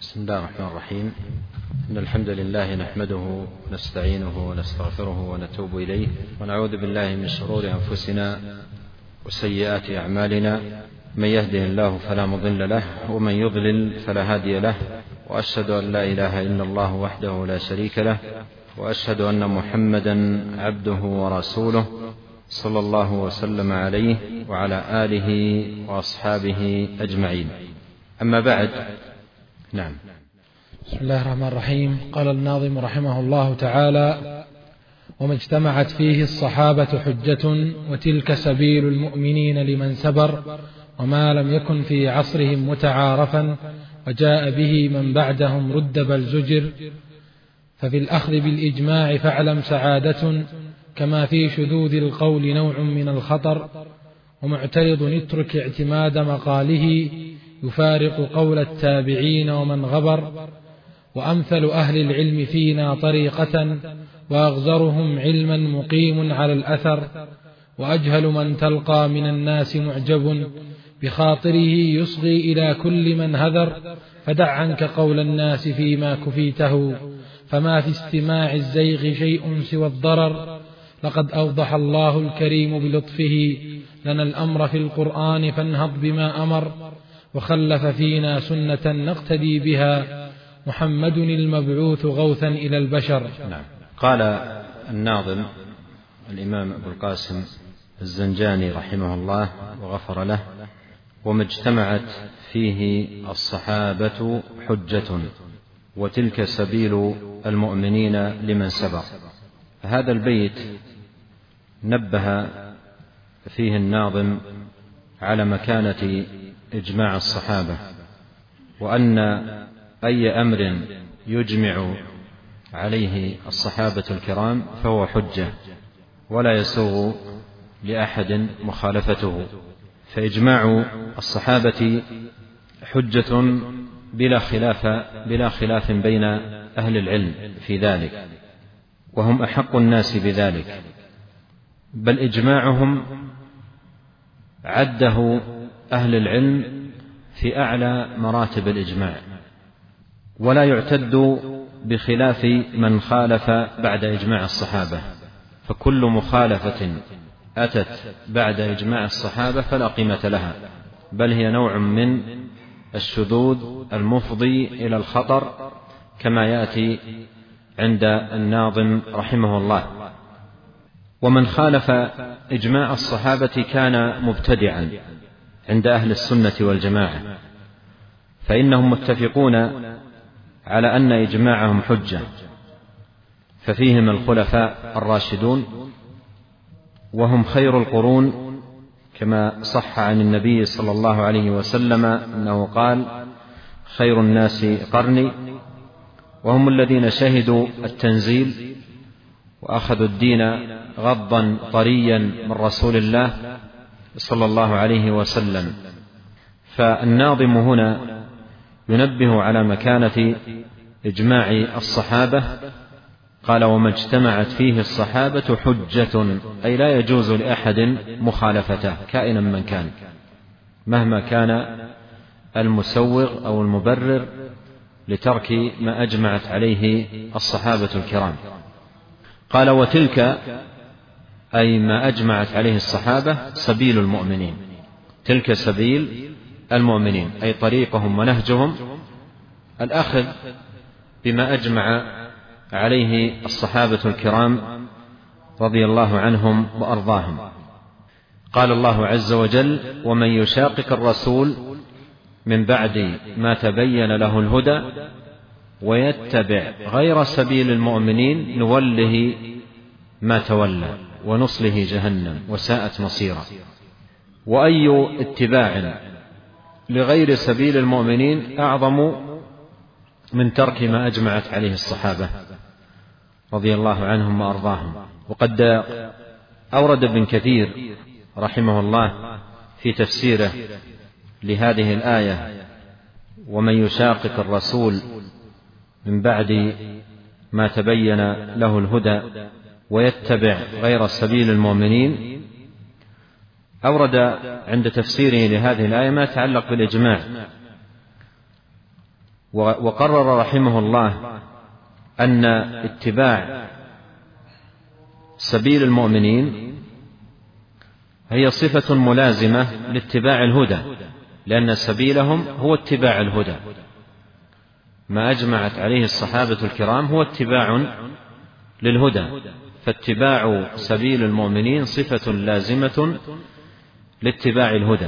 بسم الله الرحمن الرحيم. إن الحمد لله نحمده ونستعينه ونستغفره ونتوب إليه، ونعوذ بالله من شرور أنفسنا وسيئات أعمالنا. من يهده الله فلا مضل له، ومن يضلل فلا هادي له، وأشهد أن لا إله إلا الله وحده لا شريك له، وأشهد أن محمدا عبده ورسوله صلى الله وسلم عليه وعلى آله وأصحابه أجمعين. أما بعد. نعم. بسم الله الرحمن الرحيم. قال الناظم رحمه الله تعالى: وما اجتمعت فيه الصحابة حجة، وتلك سبيل المؤمنين لمن سبر، وما لم يكن في عصرهم متعارفا، وجاء به من بعدهم رد بل زجر. ففي الأخذ بالإجماع فاعلم سعادة، كما في شذوذ القول نوع من الخطر، ومعترض اترك اعتماد مقاله، يفارق قول التابعين ومن غبر. وأمثل أهل العلم فينا طريقة، وأغزرهم علما مقيم على الأثر، وأجهل من تلقى من الناس معجب، بخاطره يصغي إلى كل من هذر. فدع عنك قول الناس فيما كفيته، فما في استماع الزيغ شيء سوى الضرر. لقد أوضح الله الكريم بلطفه لنا الأمر في القرآن، فانهض بما أمر. وخلف فينا سنة نقتدي بها، محمد المبعوث غوثا إلى البشر. نعم. قال الناظم الإمام أبو القاسم الزنجاني رحمه الله وغفر له: وما اجتمعت فيه الصحابة حجة، وتلك سبيل المؤمنين لمن سبر. هذا البيت نبه فيه الناظم على مكانة إجماع الصحابة، وأن أي أمر يجمع عليه الصحابة الكرام فهو حجة، ولا يسوغ لأحد مخالفته. فإجماع الصحابة حجة بلا خلاف بين أهل العلم في ذلك، وهم أحق الناس بذلك، بل إجماعهم عده أهل العلم في أعلى مراتب الإجماع، ولا يعتد بخلاف من خالف بعد إجماع الصحابة. فكل مخالفة أتت بعد إجماع الصحابة فلا قيمة لها، بل هي نوع من الشذوذ المفضي إلى الخطر، كما يأتي عند الناظم رحمه الله. ومن خالف إجماع الصحابة كان مبتدعا عند أهل السنة والجماعة، فإنهم متفقون على أن إجماعهم حجة، ففيهم الخلفاء الراشدون، وهم خير القرون، كما صح عن النبي صلى الله عليه وسلم أنه قال: خير الناس قرني. وهم الذين شهدوا التنزيل وأخذوا الدين غضا طريا من رسول الله صلى الله عليه وسلم. فالناظم هنا ينبه على مكانة إجماع الصحابة. قال: وما اجتمعت فيه الصحابة حجة، أي لا يجوز لأحد مخالفته كائنا من كان، مهما كان المسوغ أو المبرر لترك ما أجمعت عليه الصحابة الكرام. قال: وتلك، أي ما أجمعت عليه الصحابة، سبيل المؤمنين. تلك سبيل المؤمنين، أي طريقهم ونهجهم الأخذ بما أجمع عليه الصحابة الكرام رضي الله عنهم وأرضاهم. قال الله عز وجل: ومن يشاقق الرسول من بعد ما تبين له الهدى، ويتبع غير سبيل المؤمنين، نوله ما تولى، ونصله جهنم وساءت مصيرا. وأي اتباع لغير سبيل المؤمنين أعظم من ترك ما أجمعت عليه الصحابة رضي الله عنهم وأرضاهم. وقد أورد ابن كثير رحمه الله في تفسيره لهذه الآية: ومن يشاقق الرسول من بعد ما تبين له الهدى ويتبع غير سبيل المؤمنين، أورد عند تفسيره لهذه الآية ما يتعلق بالإجماع، وقرر رحمه الله أن اتباع سبيل المؤمنين هي صفة ملازمة لاتباع الهدى، لأن سبيلهم هو اتباع الهدى. ما أجمعت عليه الصحابة الكرام هو اتباع للهدى، فاتباع سبيل المؤمنين صفة لازمة لاتباع الهدى.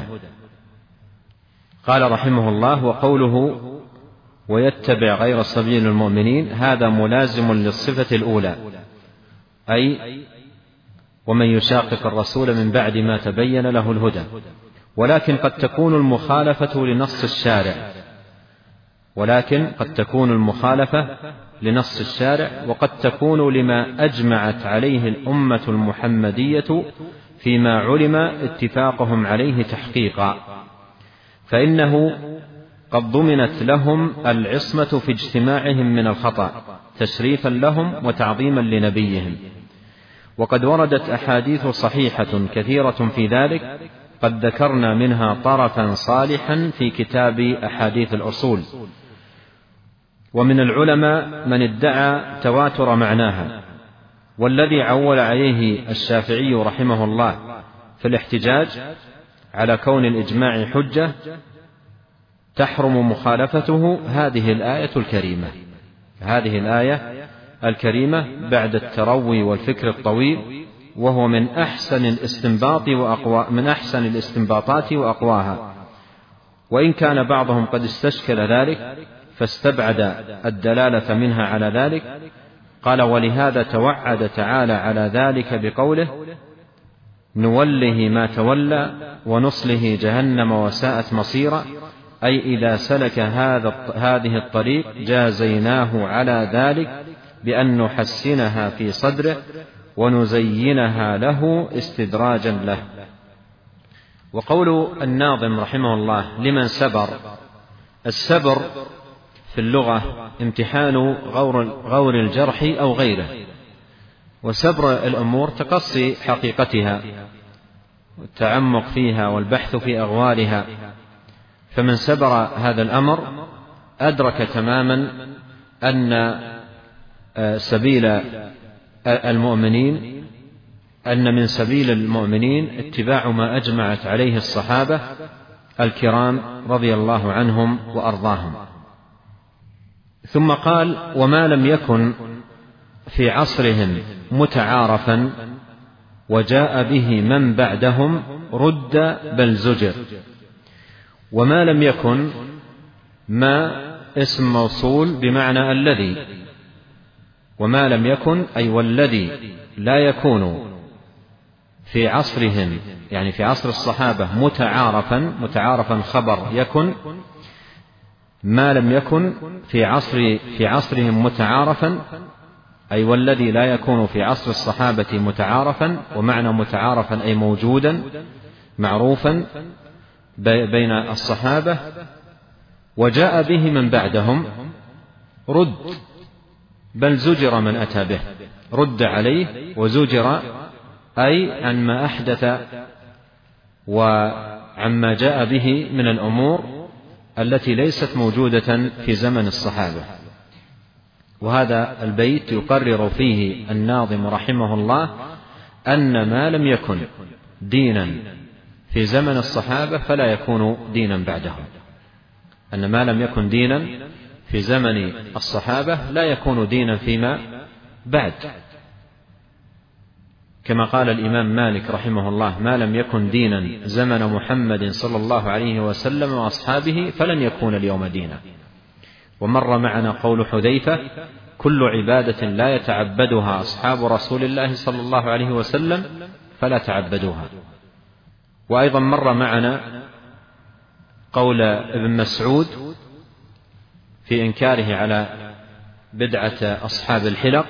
قال رحمه الله: وقوله ويتبع غير سبيل المؤمنين هذا ملازم للصفة الأولى، أي ومن يشاقق الرسول من بعد ما تبين له الهدى. ولكن قد تكون المخالفة لنص الشارع، وقد تكون لما أجمعت عليه الأمة المحمدية فيما علم اتفاقهم عليه تحقيقا، فإنه قد ضمنت لهم العصمة في اجتماعهم من الخطأ تشريفا لهم وتعظيما لنبيهم. وقد وردت أحاديث صحيحة كثيرة في ذلك، قد ذكرنا منها طرفا صالحا في كتاب أحاديث الأصول. ومن العلماء من ادعى تواتر معناها، والذي عول عليه الشافعي رحمه الله في الاحتجاج على كون الإجماع حجة تحرم مخالفته هذه الآية الكريمة بعد التروي والفكر الطويل، وهو من أحسن الاستنباطات وأقواها، وإن كان بعضهم قد استشكل ذلك فاستبعد الدلالة منها على ذلك. قال: ولهذا توعد تعالى على ذلك بقوله: نوله ما تولى ونصله جهنم وساءت مصيرا، أي إذا سلك هذه الطريق جازيناه على ذلك بأن نحسنها في صدره ونزينها له استدراجا له. وقول الناظم رحمه الله: لمن سبر. السبر في اللغة امتحان غور الجرح أو غيره، وسبر الأمور تقصي حقيقتها والتعمق فيها والبحث في أغوارها، فمن سبر هذا الأمر أدرك تماما أن من سبيل المؤمنين اتباع ما أجمعت عليه الصحابة الكرام رضي الله عنهم وأرضاهم. ثم قال: وما لم يكن في عصرهم متعارفا وجاء به من بعدهم رد بل زجر. وما لم يكن ما اسم موصول بمعنى الذي، وما لم يكن أي والذي لا يكون في عصرهم، يعني في عصر الصحابة متعارفا خبر يكن، ما لم يكن في عصرهم متعارفا أي والذي لا يكون في عصر الصحابة متعارفا، ومعنى متعارفا أي موجودا معروفا بين الصحابة، وجاء به من بعدهم رد بل زجر من أتى به. رد عليه وزجر أي عما أحدث وعما جاء به من الأمور التي ليست موجودة في زمن الصحابة. وهذا البيت يقرر فيه الناظم رحمه الله أن ما لم يكن دينا في زمن الصحابة فلا يكون دينا بعدهم، أن ما لم يكن دينا في زمن الصحابة لا يكون دينا فيما بعد، كما قال الإمام مالك رحمه الله: ما لم يكن دينا زمن محمد صلى الله عليه وسلم وأصحابه فلن يكون اليوم دينا. ومر معنا قول حذيفة: كل عبادة لا يتعبدها أصحاب رسول الله صلى الله عليه وسلم فلا تعبدوها. وأيضا مر معنا قول ابن مسعود في إنكاره على بدعة أصحاب الحلق،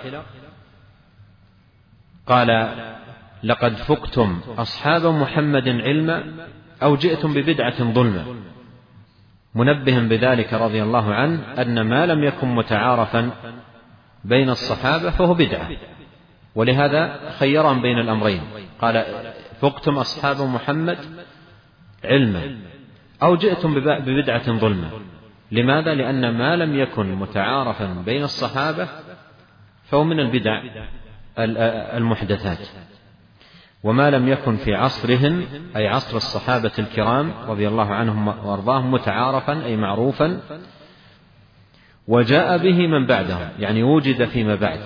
قال: لقد فقتم أصحاب محمد علما أو جئتم ببدعة ظلما، منبها بذلك رضي الله عنه أن ما لم يكن متعارفا بين الصحابة فهو بدعة، ولهذا خيرهم بين الأمرين، قال: فقتم أصحاب محمد علما أو جئتم ببدعة ظلما. لماذا؟ لأن ما لم يكن متعارفا بين الصحابة فهو من البدع المحدثات، وما لم يكن في عصرهم أي عصر الصحابة الكرام رضي الله عنهم وأرضاهم متعارفا أي معروفا وجاء به من بعدهم، يعني وجد فيما بعد،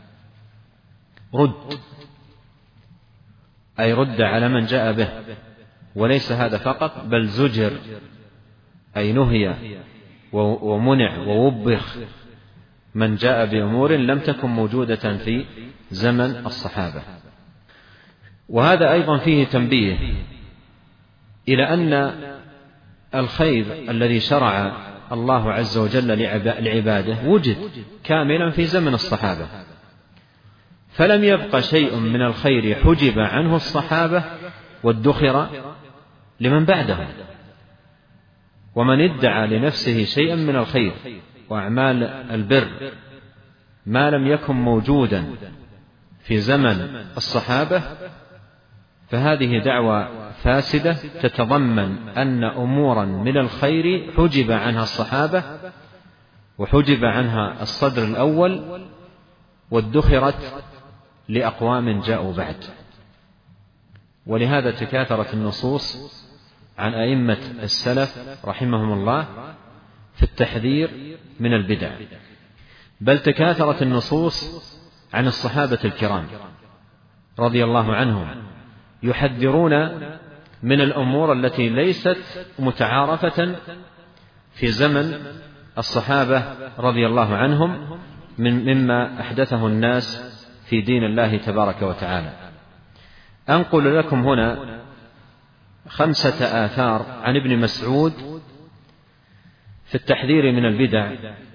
رد على من جاء به. وليس هذا فقط، بل زجر أي نهي ومنع ووبخ من جاء بأمور لم تكن موجودة في زمن الصحابة. وهذا أيضا فيه تنبيه إلى أن الخير الذي شرع الله عز وجل لعباده وجد كاملا في زمن الصحابة، فلم يبق شيء من الخير حجب عنه الصحابة وادخر لمن بعدهم. ومن ادعى لنفسه شيئا من الخير وأعمال البر ما لم يكن موجودا في زمن الصحابة فهذه دعوة فاسدة تتضمن أن أمورا من الخير حجب عنها الصحابة وحجب عنها الصدر الأول وادخرت لأقوام جاءوا بعد. ولهذا تكاثرت النصوص عن أئمة السلف رحمهم الله في التحذير من البدع، بل تكاثرت النصوص عن الصحابة الكرام رضي الله عنهم يحذرون من الأمور التي ليست متعارفة في زمن الصحابة رضي الله عنهم مما أحدثه الناس في دين الله تبارك وتعالى. أنقل لكم هنا 5 آثار عن ابن مسعود في التحذير من البدع،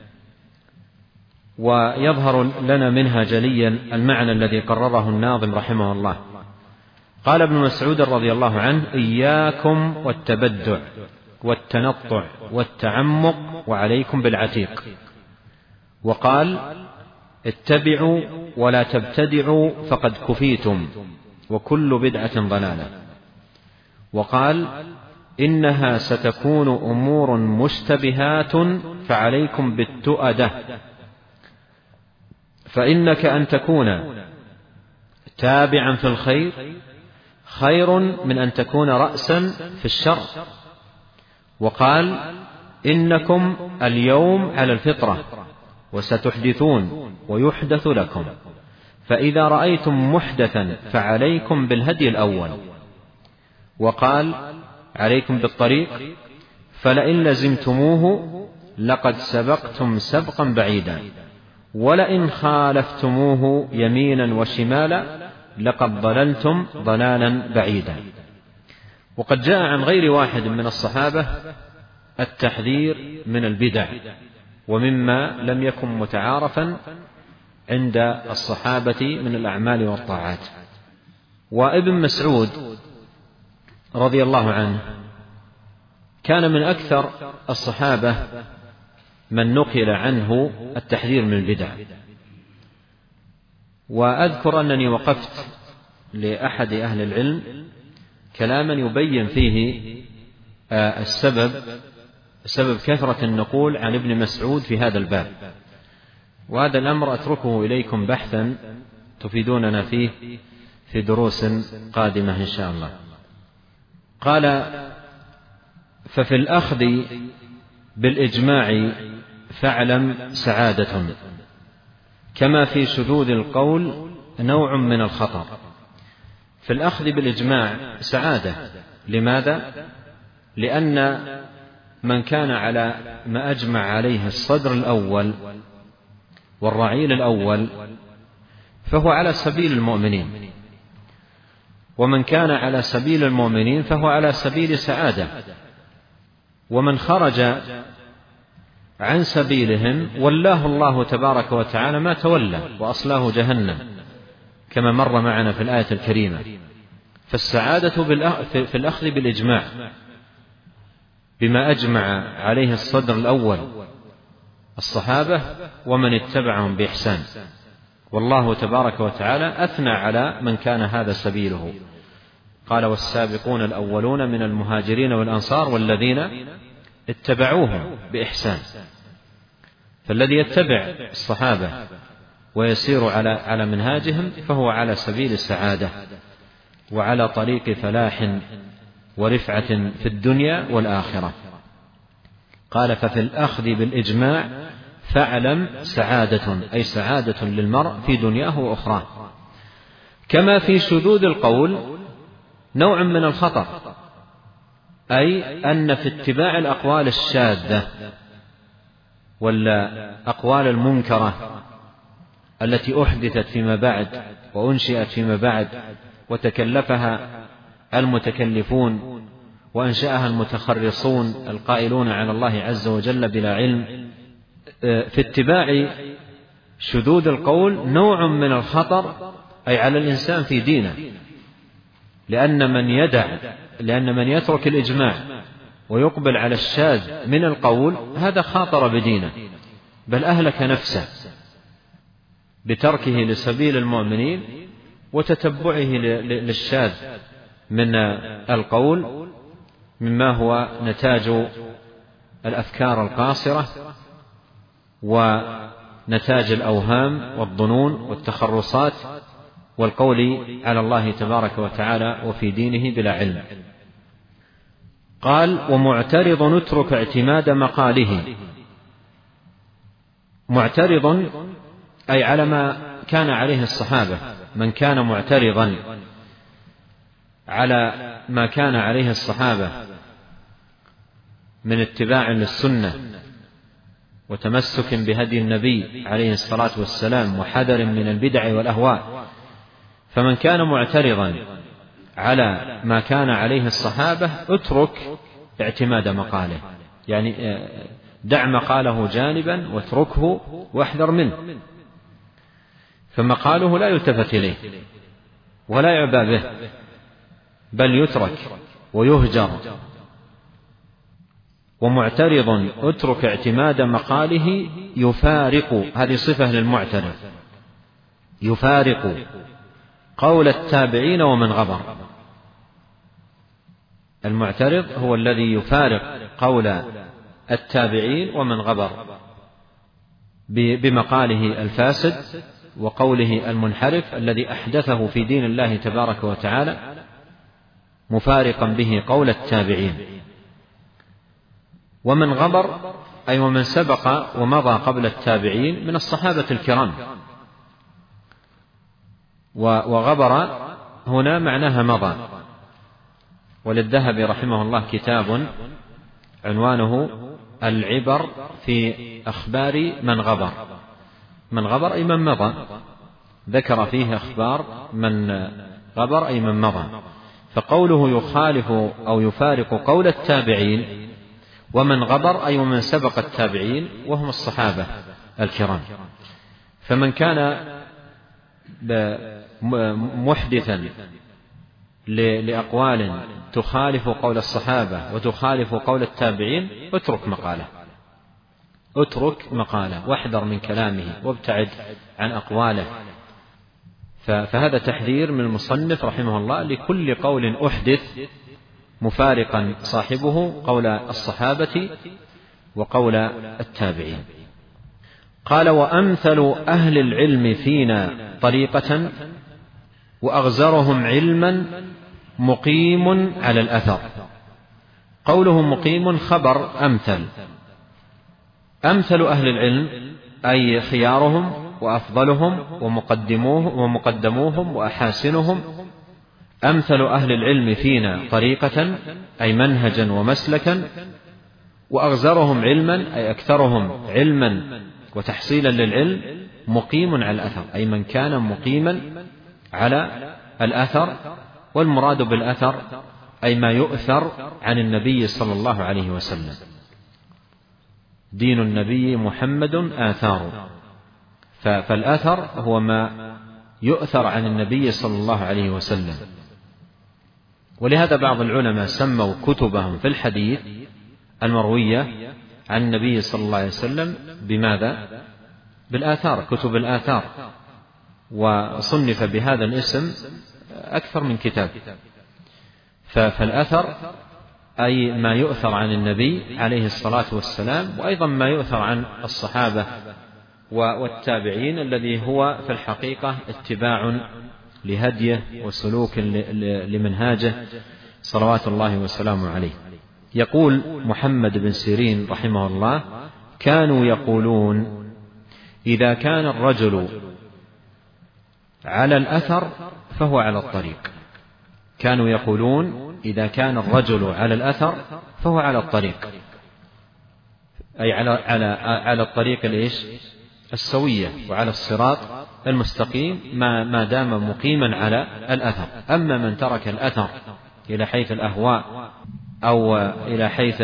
ويظهر لنا منها جليا المعنى الذي قرره الناظم رحمه الله. قال ابن مسعود رضي الله عنه: إياكم والتبدع والتنطع والتعمق وعليكم بالعتيق. وقال: اتبعوا ولا تبتدعوا فقد كفيتم وكل بدعة ضلالة. وقال: إنها ستكون أمور مشتبهات فعليكم بالتؤدة، فإنك أن تكون تابعا في الخير خير من أن تكون رأسا في الشر. وقال: إنكم اليوم على الفطرة وستحدثون ويحدث لكم، فإذا رأيتم محدثا فعليكم بالهدي الأول. وقال: عليكم بالطريق، فلئن لزمتموه لقد سبقتم سبقا بعيدا، ولئن خالفتموه يمينا وشمالا لقد ضللتم ضلالا بعيدا. وقد جاء عن غير واحد من الصحابة التحذير من البدع ومما لم يكن متعارفا عند الصحابة من الأعمال والطاعات. وابن مسعود رضي الله عنه كان من أكثر الصحابة من نقل عنه التحذير من البدع. وأذكر أنني وقفت لأحد أهل العلم كلاما يبين فيه سبب كثرة النقول عن ابن مسعود في هذا الباب، وهذا الأمر أتركه إليكم بحثا تفيدوننا فيه في دروس قادمة إن شاء الله. قال: ففي الأخذ بالإجماع فاعلم سعادة، كما في شذوذ القول نوع من الخطر. في الأخذ بالإجماع سعادة. لماذا؟ لأن من كان على ما أجمع عليه الصدر الأول والرعيل الأول فهو على سبيل المؤمنين، ومن كان على سبيل المؤمنين فهو على سبيل سعادة، ومن خرج عن سبيلهم ولاه الله تبارك وتعالى ما تولى وأصلاه جهنم كما مر معنا في الآية الكريمة. فالسعادة في الأخذ بالإجماع بما أجمع عليه الصدر الأول الصحابة ومن اتبعهم بإحسان، والله تبارك وتعالى أثنى على من كان هذا سبيله. قال: والسابقون الأولون من المهاجرين والأنصار والذين اتبعوهم بإحسان. فالذي يتبع الصحابة ويسير على منهاجهم فهو على سبيل السعادة وعلى طريق فلاح ورفعة في الدنيا والآخرة. قال: ففي الأخذ بالإجماع فاعلم سعادة، أي سعادة للمرء في دنياه وأخراه. كما في شذوذ القول نوع من الخطر، أي أن في اتباع الأقوال الشاذة والأقوال المنكرة التي أحدثت فيما بعد وأنشئت فيما بعد وتكلفها المتكلفون وأنشأها المتخرصون القائلون على الله عز وجل بلا علم، في اتباع شذوذ القول نوع من الخطر، أي على الإنسان في دينه، لأن من يترك الإجماع ويقبل على الشاذ من القول هذا خاطر بدينه، بل أهلك نفسه بتركه لسبيل المؤمنين وتتبعه للشاذ من القول، مما هو نتاج الأفكار القاصرة ونتاج الأوهام والظنون والتخرصات والقول على الله تبارك وتعالى وفي دينه بلا علم. قال: ومعترض اترك اعتماد مقاله. معترض أي على ما كان عليه الصحابة، من كان معترضا على ما كان عليه الصحابة من اتباع للسنة وتمسك بهدي النبي عليه الصلاة والسلام وحذر من البدع والأهواء، فمن كان معترضا على ما كان عليه الصحابة اترك اعتماد مقاله، يعني دع مقاله جانبا واتركه واحذر منه، فمقاله لا يلتفت إليه ولا يعبأ به، بل يترك ويهجر. ومعترض اترك اعتماد مقاله يفارق، هذه صفة للمعترض، يفارق قول التابعين ومن غبر. المعترض هو الذي يفارق قول التابعين ومن غبر بمقاله الفاسد وقوله المنحرف الذي أحدثه في دين الله تبارك وتعالى، مفارقا به قول التابعين. ومن غبر أي ومن سبق ومضى قبل التابعين من الصحابة الكرام. وغبر هنا معناها مضى. وللذهبي رحمه الله كتاب عنوانه العبر في أخبار من غبر. من غبر أي من مضى، ذكر فيه أخبار من غبر أي من مضى. فقوله يخالف أو يفارق قول التابعين ومن غبر أي ومن سبق التابعين وهم الصحابة الكرام. فمن كان محدثا لأقوال تخالف قول الصحابة وتخالف قول التابعين اترك مقاله، اترك مقاله واحذر من كلامه وابتعد عن أقواله. فهذا تحذير من المصنف رحمه الله لكل قول أحدث مفارقا صاحبه قول الصحابة وقول التابعين. قال: وأمثل أهل العلم فينا طريقة وأغزرهم علما مقيم على الأثر. قوله مقيم خبر أمثل. أمثل أهل العلم أي خيارهم وأفضلهم ومقدموهم وأحاسنهم. أمثل أهل العلم فينا طريقة أي منهجا ومسلكا، وأغزرهم علما أي أكثرهم علما وتحصيلا للعلم، مقيم على الأثر أي من كان مقيما على الأثر. والمراد بالأثر أي ما يؤثر عن النبي صلى الله عليه وسلم. دين النبي محمد آثار، فالأثر هو ما يؤثر عن النبي صلى الله عليه وسلم. ولهذا بعض العلماء سموا كتبهم في الحديث المروية عن النبي صلى الله عليه وسلم بماذا؟ بالآثار، كتب الآثار. وصنف بهذا الاسم أكثر من كتاب. فالأثر أي ما يؤثر عن النبي عليه الصلاة والسلام، وأيضا ما يؤثر عن الصحابة والتابعين، الذي هو في الحقيقة اتباع لهديه وسلوك لمنهاجه صلوات الله وسلامه عليه. يقول محمد بن سيرين رحمه الله: كانوا يقولون إذا كان الرجل على الأثر فهو على الطريق. كانوا يقولون إذا كان الرجل على الأثر فهو على الطريق، أي على الطريق الإيش؟ السوية، وعلى الصراط المستقيم ما دام مقيما على الأثر. أما من ترك الأثر إلى حيث الأهواء أو إلى حيث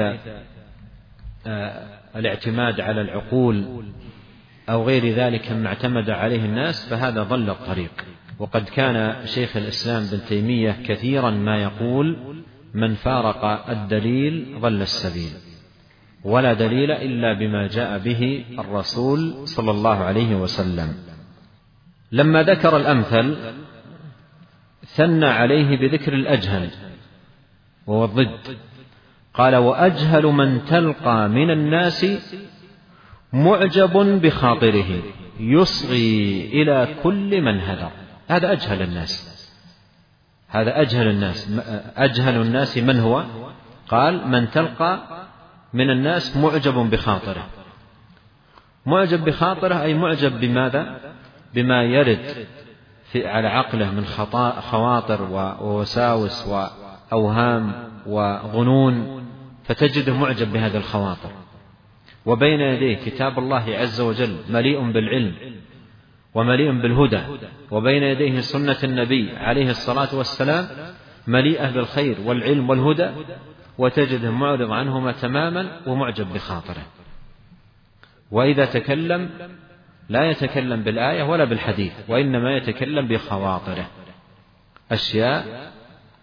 الاعتماد على العقول أو غير ذلك مما اعتمد عليه الناس، فهذا ضل الطريق. وقد كان شيخ الإسلام بن تيمية كثيرا ما يقول: من فارق الدليل ضل السبيل، ولا دليل إلا بما جاء به الرسول صلى الله عليه وسلم. لما ذكر الأمثل ثنى عليه بذكر الأجهل وهو الضد، قال: وأجهل من تلقى من الناس معجب بخاطره يصغي إلى كل من هدر. هذا أجهل الناس، هذا أجهل الناس. أجهل الناس من هو؟ قال: من تلقى من الناس معجب بخاطره. معجب بخاطره أي معجب بماذا؟ بما يرد على عقله من خواطر ووساوس وأوهام وظنون، فتجده معجب بهذه الخواطر. وبين يديه كتاب الله عز وجل مليء بالعلم ومليء بالهدى، وبين يديه سنة النبي عليه الصلاة والسلام مليئة بالخير والعلم والهدى، وتجده معرض عنهما تماما ومعجب بخاطره. وإذا تكلم لا يتكلم بالآية ولا بالحديث، وإنما يتكلم بخواطره، أشياء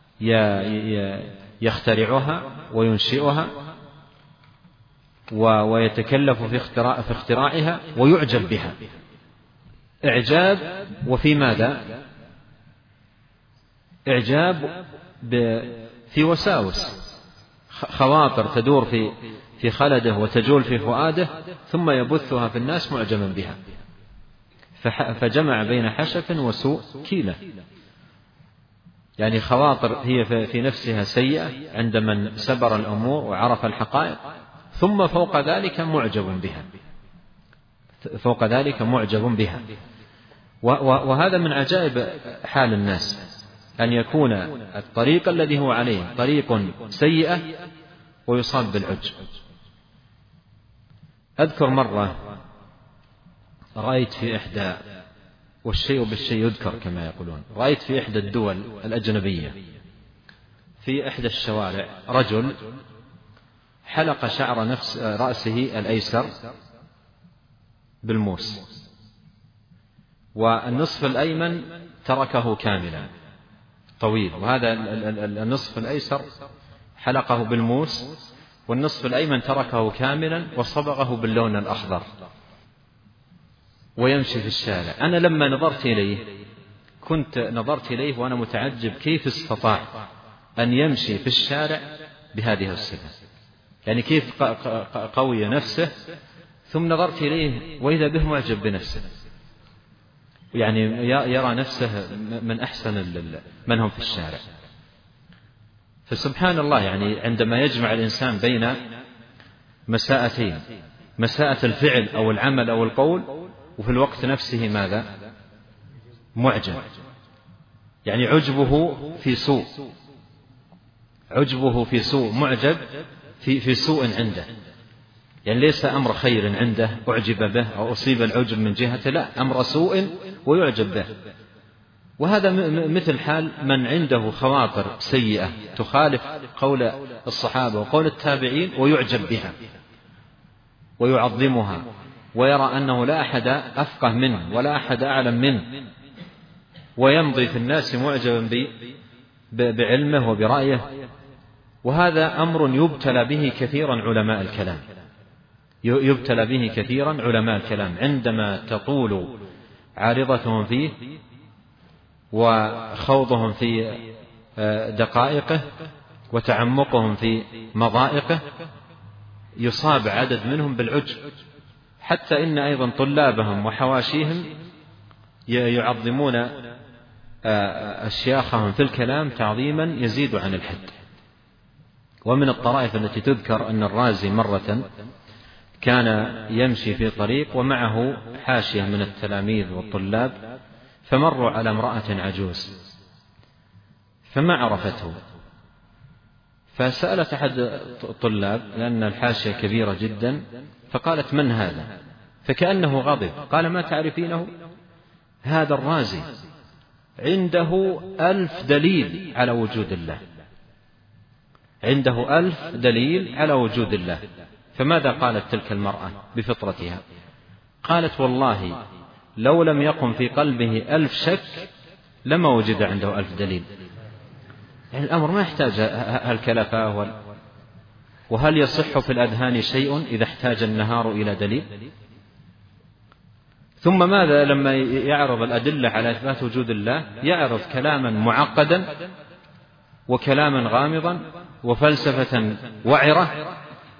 يخترعها وينشئها ويتكلف في اختراعها ويعجب بها. إعجاب، وفي ماذا؟ إعجاب في وساوس، خواطر تدور في خلده وتجول في فؤاده، ثم يبثها في الناس معجبا بها، فجمع بين حشف وسوء كيلة. يعني خواطر هي في نفسها سيئة عند من سبر الأمور وعرف الحقائق، ثم فوق ذلك معجب بها، فوق ذلك معجب بها. وهذا من عجائب حال الناس، أن يكون الطريق الذي هو عليه طريق سيئة ويصاب بالعجب. أذكر مرة رأيت في إحدى، والشيء بالشيء يذكر كما يقولون، رأيت في إحدى الدول الأجنبية في إحدى الشوارع رجل حلق شعر رأسه الأيسر بالموس، والنصف الأيمن تركه كاملا طويل، وهذا النصف الأيسر حلقه بالموس، والنصف الأيمن تركه كاملا وصبغه باللون الأخضر، ويمشي في الشارع. أنا لما نظرت إليه وأنا متعجب كيف استطاع أن يمشي في الشارع بهذه الصفة، يعني كيف قوي نفسه. ثم نظرت إليه وإذا به معجب بنفسه، يعني يرى نفسه من أحسن من هم في الشارع. فسبحان الله، يعني عندما يجمع الإنسان بين مساءتين، مساءة الفعل أو العمل أو القول، وفي الوقت نفسه ماذا؟ معجب، يعني عجبه في سوء، عجبه في سوء، معجب في سوء عنده، يعني ليس أمر خير عنده أعجب به أو أصيب العجب من جهته، لا، أمر سوء ويعجب به. وهذا مثل حال من عنده خواطر سيئة تخالف قول الصحابة وقول التابعين ويعجب بها ويعظمها، ويرى أنه لا أحد أفقه منه ولا أحد أعلم منه، ويمضي في الناس معجبا بعلمه وبرأيه. وهذا أمر يبتلى به كثيرا علماء الكلام، يبتلى به كثيرا علماء الكلام، عندما تطول عارضتهم فيه وخوضهم في دقائقه وتعمقهم في مضائقه يصاب عدد منهم بالعجب، حتى إن أيضا طلابهم وحواشيهم يعظمون أشياخهم في الكلام تعظيما يزيد عن الحد. ومن الطرائف التي تذكر أن الرازي مرة كان يمشي في طريق ومعه حاشية من التلاميذ والطلاب، فمروا على امرأة عجوز فما عرفته، فسألت أحد الطلاب لأن الحاشية كبيرة جدا، فقالت: من هذا؟ فكأنه غضب، قال: ما تعرفينه؟ هذا الرازي عنده 1000 دليل على وجود الله، عنده 1000 دليل على وجود الله. فماذا قالت تلك المرأة بفطرتها؟ قالت: والله لو لم يقم في قلبه 1000 شك لما وجد عنده 1000 دليل. يعني الأمر ما يحتاج هالكلفة. وهل يصح في الأذهان شيء إذا احتاج النهار إلى دليل؟ ثم ماذا لما يعرض الأدلة على إثبات وجود الله؟ يعرض كلاما معقدا وكلاما غامضا وفلسفة وعرة،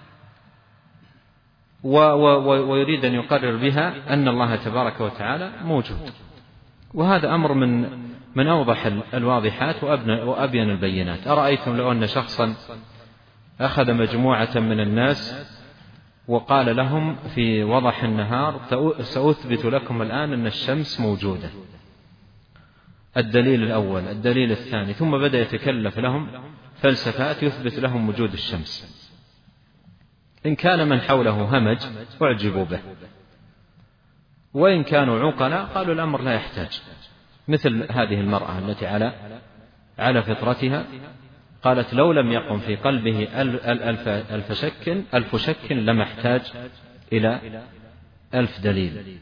ويريد أن يقرر بها أن الله تبارك وتعالى موجود. وهذا أمر من أوضح الواضحات وأبين البينات. أرأيتم لو أن شخصا أخذ مجموعة من الناس وقال لهم في وضح النهار: سأثبت لكم الآن أن الشمس موجودة، الدليل الأول، الدليل الثاني، ثم بدأ يتكلف لهم فلسفات يثبت لهم وجود الشمس. إن كان من حوله همج أعجبوا به، وإن كانوا عقلاء قالوا الأمر لا يحتاج. مثل هذه المرأة التي على فطرتها قالت: لو لم يقم في قلبه 1000 شك لما احتاج إلى 1000 دليل.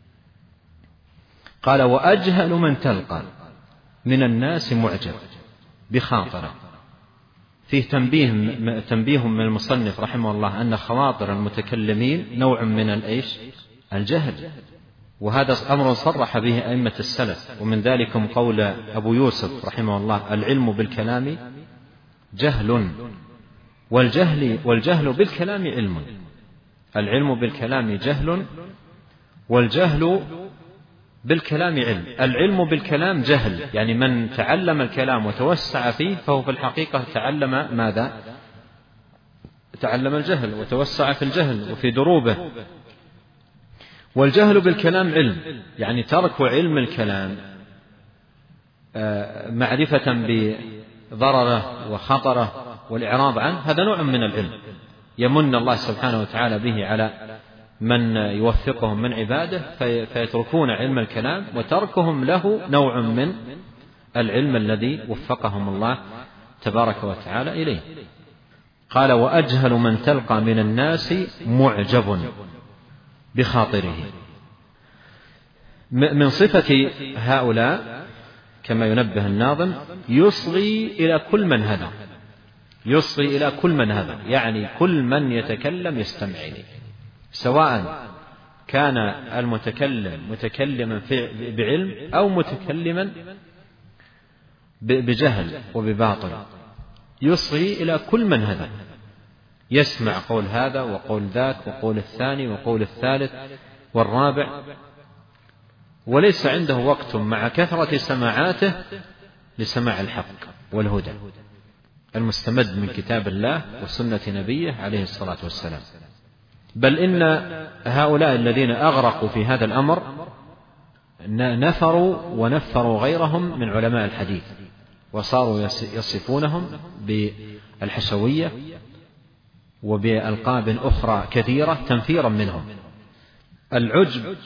قال: وأجهل من تلقى من الناس معجب بخاطره. فيه تنبيه من المصنف رحمه الله أن خواطر المتكلمين نوع من الجهل، وهذا أمر صرح به أئمة السلف، ومن ذلكم قول أبو يوسف رحمه الله: العلم بالكلام جهل، والجهل بالكلام علم. العلم بالكلام جهل، والجهل بالكلام علم. العلم بالكلام جهل، يعني من تعلم الكلام وتوسع فيه فهو في الحقيقة تعلم ماذا؟ تعلم الجهل وتوسع في الجهل وفي دروبه. والجهل بالكلام علم، يعني ترك علم الكلام معرفة بضرره وخطره والإعراض عنه، هذا نوع من العلم يمن الله سبحانه وتعالى به على من يوفقهم من عباده فيتركون علم الكلام، وتركهم له نوع من العلم الذي وفقهم الله تبارك وتعالى إليه. قال: وأجهل من تلقى من الناس معجب بخاطره. من صفة هؤلاء كما ينبه الناظم: يصغي إلى كل من هدى. يصغي إلى كل من هدى، يعني كل من يتكلم يستمع إليه، سواء كان المتكلم متكلما بعلم أو متكلما بجهل وبباطل. يصغي إلى كل من هدى، يسمع قول هذا وقول ذاك وقول الثاني وقول الثالث والرابع، وليس عنده وقت مع كثرة سماعاته لسماع الحق والهدى المستمد من كتاب الله وسنة نبيه عليه الصلاة والسلام. بل إن هؤلاء الذين أغرقوا في هذا الأمر نفروا ونفروا غيرهم من علماء الحديث، وصاروا يصفونهم بالحشوية وبألقاب أخرى كثيرة تنفيرا منهم. العجب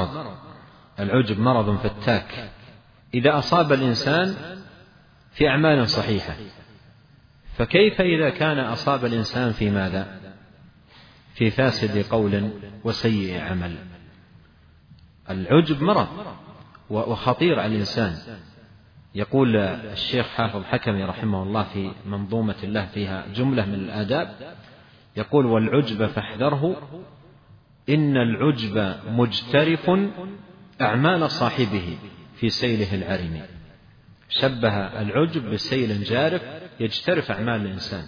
مرض فتاك إذا أصاب الإنسان في أعمال صحيحة، فكيف إذا كان أصاب الإنسان في ماذا؟ في فاسد قول وسيء عمل. العجب مرض وخطير على الإنسان. يقول الشيخ حافظ حكمي رحمه الله في منظومة الله فيها جملة من الآداب، يقول: والعجب فاحذره، إن العجب مجترف أعمال صاحبه في سيله العرم. شبه العجب بسيل جارف يجترف أعمال الإنسان.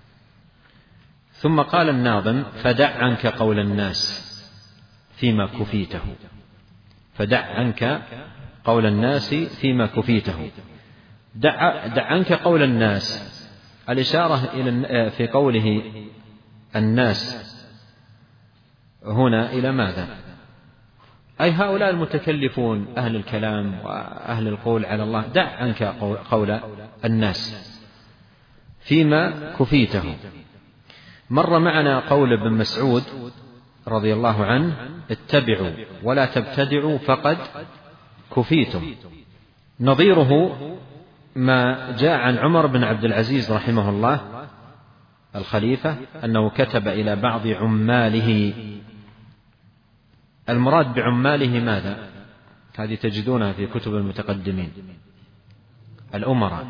ثم قال الناظم: فدع عنك قول الناس فيما كفيته. فدع عنك قول الناس فيما كفيته. دع عنك قول الناس، الإشارة إلى في قوله الناس هنا إلى ماذا؟ أي هؤلاء المتكلفون أهل الكلام وأهل القول على الله. دع عنك قول الناس فيما كفيته. مر معنا قول ابن مسعود رضي الله عنه: اتبعوا ولا تبتدعوا فقد كفيتم. نظيره ما جاء عن عمر بن عبد العزيز رحمه الله الخليفة أنه كتب إلى بعض عماله. المراد بعماله ماذا؟ هذه تجدونها في كتب المتقدمين: الأمراء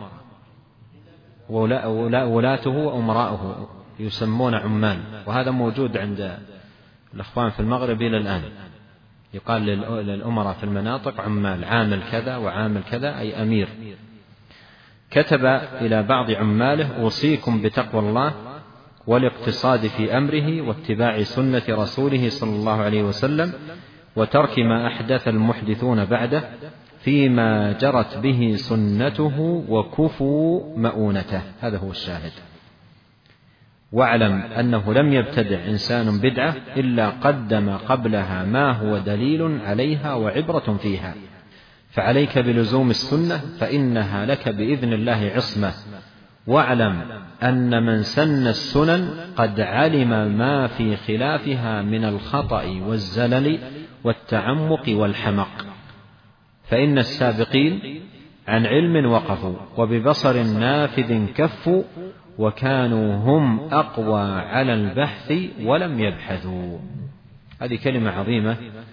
وولاته وأمراؤه يسمون عمال، وهذا موجود عند الأخوان في المغرب إلى الآن. يقال للأمراء في المناطق عمال، عامل كذا وعامل كذا، أي أمير. كتب إلى بعض عماله: أوصيكم بتقوى الله والاقتصاد في أمره واتباع سنة رسوله صلى الله عليه وسلم وترك ما أحدث المحدثون بعده فيما جرت به سنته وكفوا مؤونته. هذا هو الشاهد. واعلم أنه لم يبتدع إنسان بدعة إلا قدم قبلها ما هو دليل عليها وعبرة فيها، فعليك بلزوم السنة فإنها لك بإذن الله عصمة. واعلم أن من سن السنن قد علم ما في خلافها من الخطأ والزلل والتعمق والحمق، فإن السابقين عن علم وقفوا وببصر نافذ كفوا وكانوا هم أقوى على البحث ولم يبحثوا. هذه كلمة عظيمة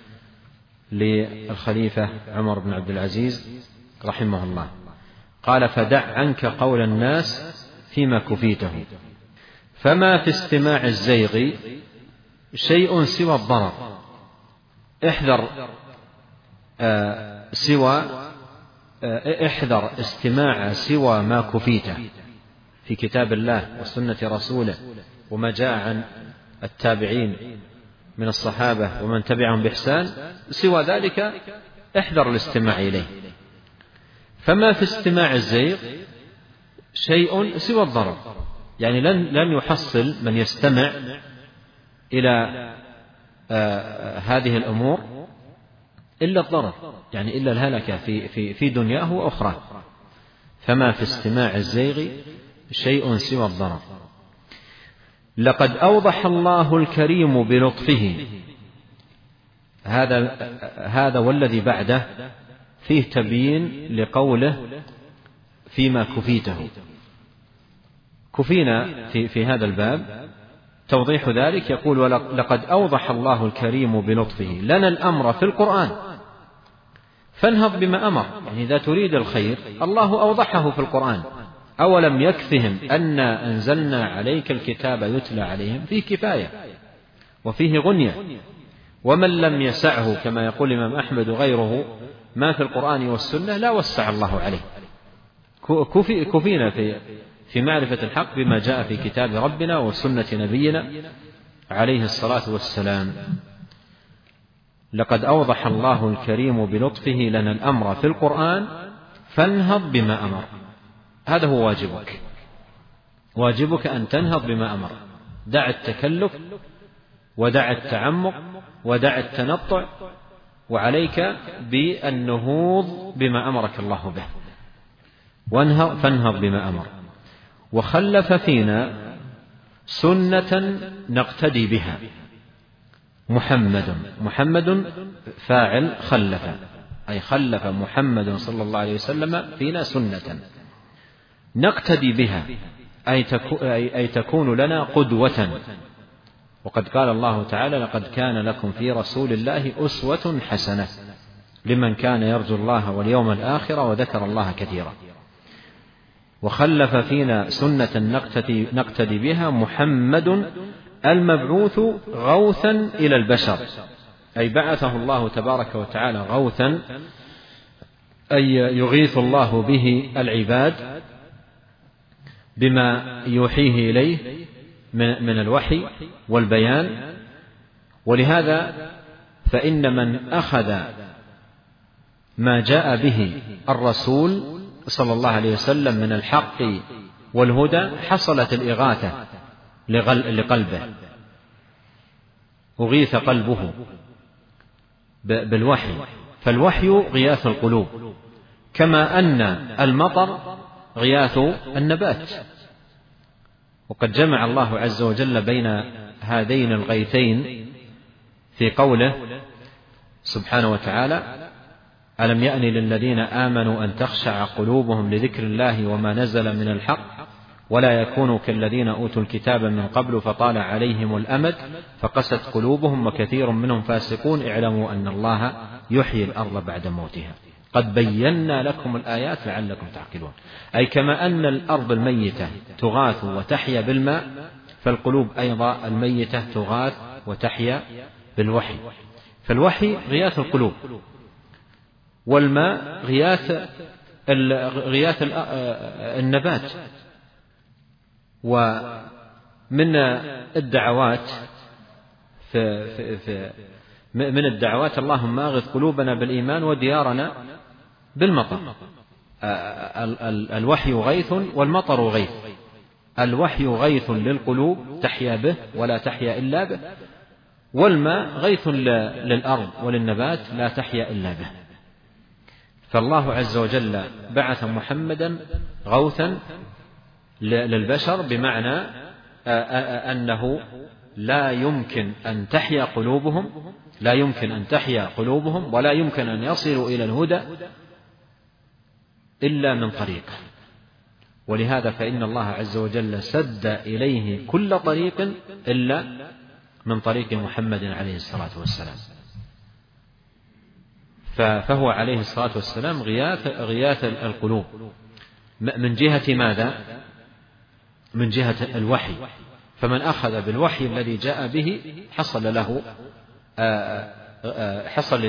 للخليفة عمر بن عبد العزيز رحمه الله. قال: فدع عنك قول الناس فيما كفيته، فما في استماع الزيغ شيء سوى الضرر. احذر استماع سوى ما كفيته في كتاب الله وسنة رسوله وما جاء عن التابعين من الصحابة ومن تبعهم بإحسان. سوى ذلك احذر الاستماع إليه. فما في استماع الزيغ شيء سوى الضرر، يعني لن يحصل من يستمع إلى هذه الأمور إلا الضرر، يعني إلا الهلكة في دنياه وأخرى. فما في استماع الزيغ شيء سوى الضرر. لقد أوضح الله الكريم بلطفه. هذا والذي بعده فيه تبيين لقوله فيما كفيته. كفينا في هذا الباب توضيح ذلك. يقول: لقد أوضح الله الكريم بلطفه لنا الأمر في القرآن فانهض بما أمر. يعني إذا تريد الخير الله أوضحه في القرآن. أولم يكفهم أنا أنزلنا عليك الكتاب يتلى عليهم؟ فيه كفاية وفيه غنية. ومن لم يسعه كما يقول الإمام أحمد وغيره ما في القرآن والسنة لا وسع الله عليه. كفينا في معرفة الحق بما جاء في كتاب ربنا وسنة نبينا عليه الصلاة والسلام. لقد أوضح الله الكريم بلطفه لنا الأمر في القرآن فانهض بما أمر. هذا هو واجبك أن تنهض بما أمر. دع التكلف ودع التعمق ودع التنطع، وعليك بالنهوض بما أمرك الله به. فانهض بما أمر. وخلف فينا سنة نقتدي بها. محمد فاعل خلف، أي خلف محمد صلى الله عليه وسلم فينا سنة نقتدي بها، أي تكون لنا قدوة. وقد قال الله تعالى: لقد كان لكم في رسول الله أسوة حسنة لمن كان يرجو الله واليوم الآخر وذكر الله كثيرا. وخلف فينا سنة نقتدي بها محمد المبعوث غوثا إلى البشر، أي بعثه الله تبارك وتعالى غوثا، أي يغيث الله به العباد بما يوحيه إليه من الوحي والبيان. ولهذا فإن من أخذ ما جاء به الرسول صلى الله عليه وسلم من الحق والهدى حصلت الإغاثة لقلبه، أغيث قلبه بالوحي. فالوحي غياث القلوب، كما أن المطر غياث النبات. وقد جمع الله عز وجل بين هذين الغيثين في قوله سبحانه وتعالى: ألم يأن للذين آمنوا أن تخشع قلوبهم لذكر الله وما نزل من الحق ولا يكونوا كالذين أوتوا الكتاب من قبل فطال عليهم الأمد فقست قلوبهم وكثير منهم فاسقون اعلموا أن الله يحيي الأرض بعد موتها قد بينا لكم الآيات لعلكم تعقلون. أي كما أن الأرض الميتة تغاث وتحيا بالماء، فالقلوب أيضا الميتة تغاث وتحيا بالوحي. فالوحي غياث القلوب، والماء غياث النبات. ومن الدعوات من الدعوات: اللهم أغث قلوبنا بالإيمان وديارنا بالمطر. الوحي غيث والمطر غيث. الوحي غيث للقلوب تحيا به ولا تحيا إلا به، والماء غيث للأرض وللنبات لا تحيا إلا به. فالله عز وجل بعث محمدا غوثا للبشر، بمعنى أنه لا يمكن أن تحيا قلوبهم ولا يمكن أن يصلوا إلى الهدى إلا من طريق. ولهذا فإن الله عز وجل سد إليه كل طريق إلا من طريق محمد عليه الصلاة والسلام. فهو عليه الصلاة والسلام غياث القلوب. من جهة ماذا؟ من جهة الوحي. فمن أخذ بالوحي الذي جاء به حصل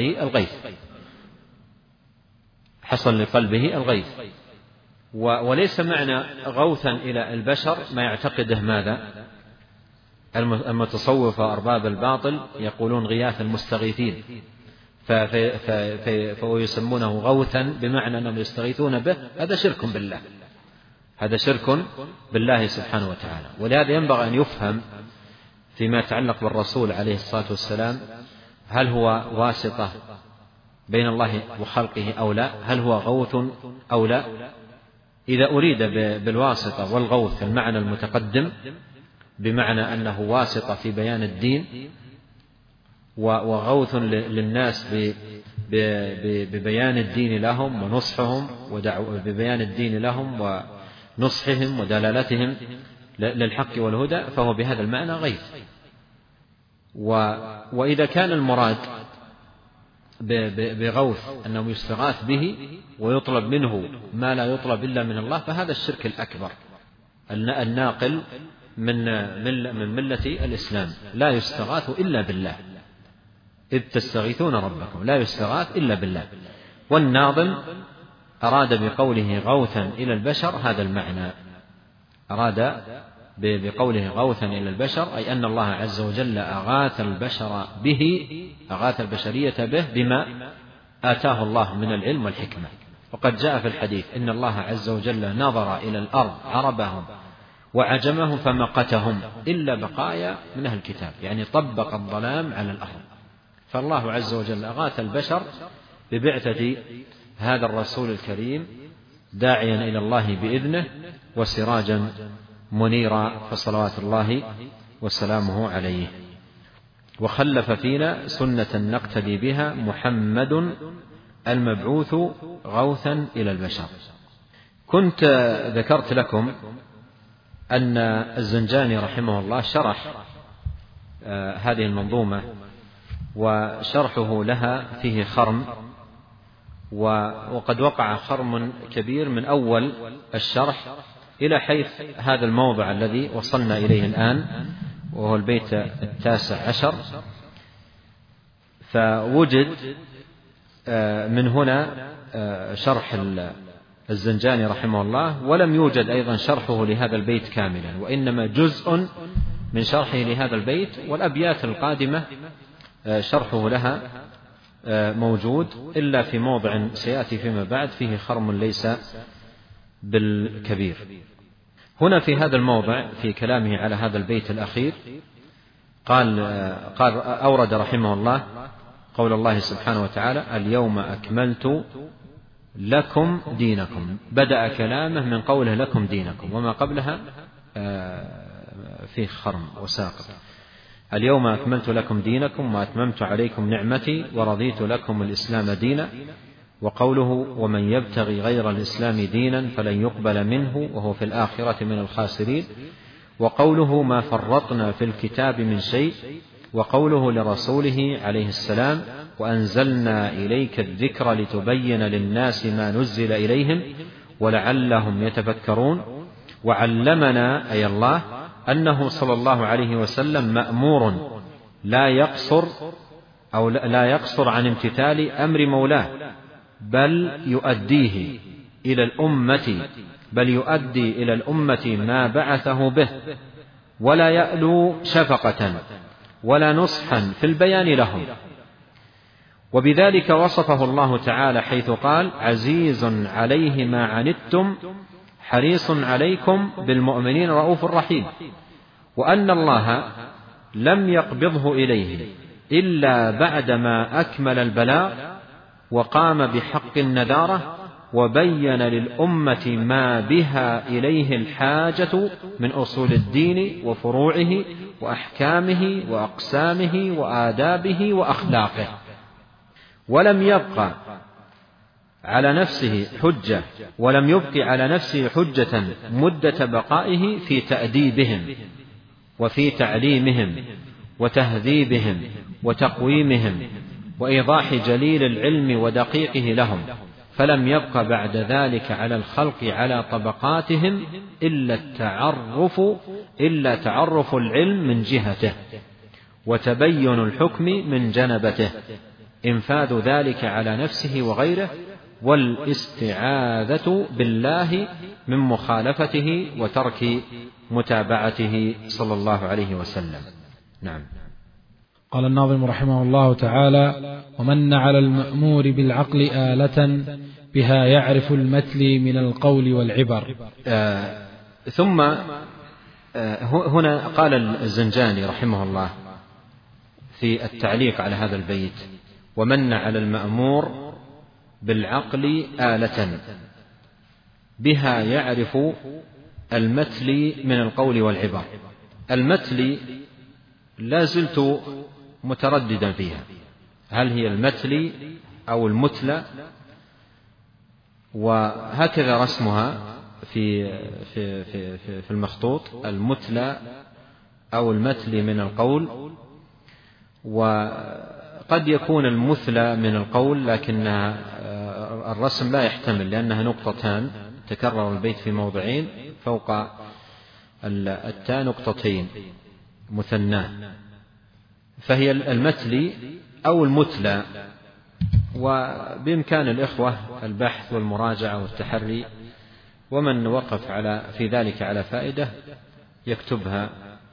لقلبه الغيث. وليس معنى غوثا إلى البشر ما يعتقده ماذا؟ المتصوفة أرباب الباطل يقولون غياث المستغيثين، فيسمونه غوثا بمعنى أنهم يستغيثون به. هذا شرك بالله، هذا شرك بالله سبحانه وتعالى. ولهذا ينبغي أن يفهم فيما يتعلق بالرسول عليه الصلاة والسلام: هل هو واسطة بين الله وخلقه أو لا؟ هل هو غوث أو لا؟ إذا أريد بالواسطة والغوث المعنى المتقدم، بمعنى أنه واسطة في بيان الدين وغوث للناس ببيان الدين لهم ونصحهم ببيان الدين لهم ونصحهم ودلالتهم للحق والهدى، فهو بهذا المعنى غيث. وإذا كان المراد بغوث أنه يستغاث به ويطلب منه ما لا يطلب إلا من الله، فهذا الشرك الأكبر الناقل من ملة الإسلام. لا يستغاث إلا بالله، إذ تستغيثون ربكم، لا يستغاث إلا بالله. والناظم أراد بقوله غوثا إلى البشر هذا المعنى، أراد بقوله غوثا إلى البشر أي أن الله عز وجل أغاث البشر به، أغاث البشرية به بما آتاه الله من العلم والحكمة. وقد جاء في الحديث إن الله عز وجل نظر إلى الأرض عربهم وعجمهم فمقتهم إلا بقايا من أهل الكتاب، يعني طبق الظلام على الأرض. فالله عز وجل أغاث البشر ببعثة هذا الرسول الكريم داعيا إلى الله بإذنه وسراجا منيرا، فصلوات الله وسلامه عليه. وخلف فينا سنة نقتدي بها محمد المبعوث غوثا إلى البشر. كنت ذكرت لكم أن الزنجاني رحمه الله شرح هذه المنظومة، وشرحه لها فيه خرم، وقد وقع خرم كبير من أول الشرح إلى حيث هذا الموضع الذي وصلنا إليه الآن، وهو البيت 19. فوجد من هنا شرح الزنجاني رحمه الله، ولم يوجد أيضا شرحه لهذا البيت كاملا، وإنما جزء من شرحه لهذا البيت، والأبيات القادمة شرحه لها موجود، إلا في موضع سيأتي فيما بعد فيه خرم ليس بالكبير. هنا في هذا الموضع في كلامه على هذا البيت الأخير قال أورد رحمه الله قول الله سبحانه وتعالى: اليوم أكملت لكم دينكم. بدأ كلامه من قوله لكم دينكم، وما قبلها فيه خرم وساقط. اليوم أكملت لكم دينكم وأتممت عليكم نعمتي ورضيت لكم الإسلام دينا. وقوله: ومن يبتغي غير الإسلام دينا فلن يقبل منه وهو في الآخرة من الخاسرين. وقوله: ما فرطنا في الكتاب من شيء. وقوله لرسوله عليه السلام: وأنزلنا إليك الذكر لتبين للناس ما نزل إليهم ولعلهم يتفكرون. وعلمنا أي الله أنه صلى الله عليه وسلم مأمور لا يقصر عن امتثال أمر مولاه، بل يؤدي إلى الأمة ما بعثه به، ولا يألو شفقة ولا نصحا في البيان لهم. وبذلك وصفه الله تعالى حيث قال: عزيز عليه ما عنتم حريص عليكم بالمؤمنين رؤوف رحيم. وأن الله لم يقبضه إليه إلا بعدما أكمل البلاغ وقام بحق النذارة وبين للأمة ما بها إليه الحاجة من أصول الدين وفروعه وأحكامه وأقسامه وآدابه وأخلاقه، ولم يبق على نفسه حجة مدة بقائه في تأديبهم وفي تعليمهم وتهذيبهم وتقويمهم وإيضاح جليل العلم ودقيقه لهم، فلم يبق بعد ذلك على الخلق على طبقاتهم إلا تعرف العلم من جهته وتبين الحكم من جنبته، إنفاذ ذلك على نفسه وغيره، والاستعاذة بالله من مخالفته وترك متابعته صلى الله عليه وسلم. نعم. قال الناظم رحمه الله تعالى: ومن على المأمور بالعقل آلة بها يعرف المتلي من القول والعبر. ثم هنا قال الزنجاني رحمه الله في التعليق على هذا البيت: ومن على المأمور بالعقل آلة بها يعرف المتلي من القول والعبر. المتلي لا زلت مترددا فيها، هل هي المتلي أو المتلى؟ وهكذا رسمها في المخطوط: المتلى أو المتلي من القول. وقد يكون المثلى من القول، لكن الرسم لا يحتمل لأنها نقطتان، تكرر البيت في موضعين، فوق التاء نقطتين مثناه، فهي المتلي أو المتلى. وبإمكان الإخوة البحث والمراجعة والتحري، ومن وقف في ذلك على فائدة يكتبها.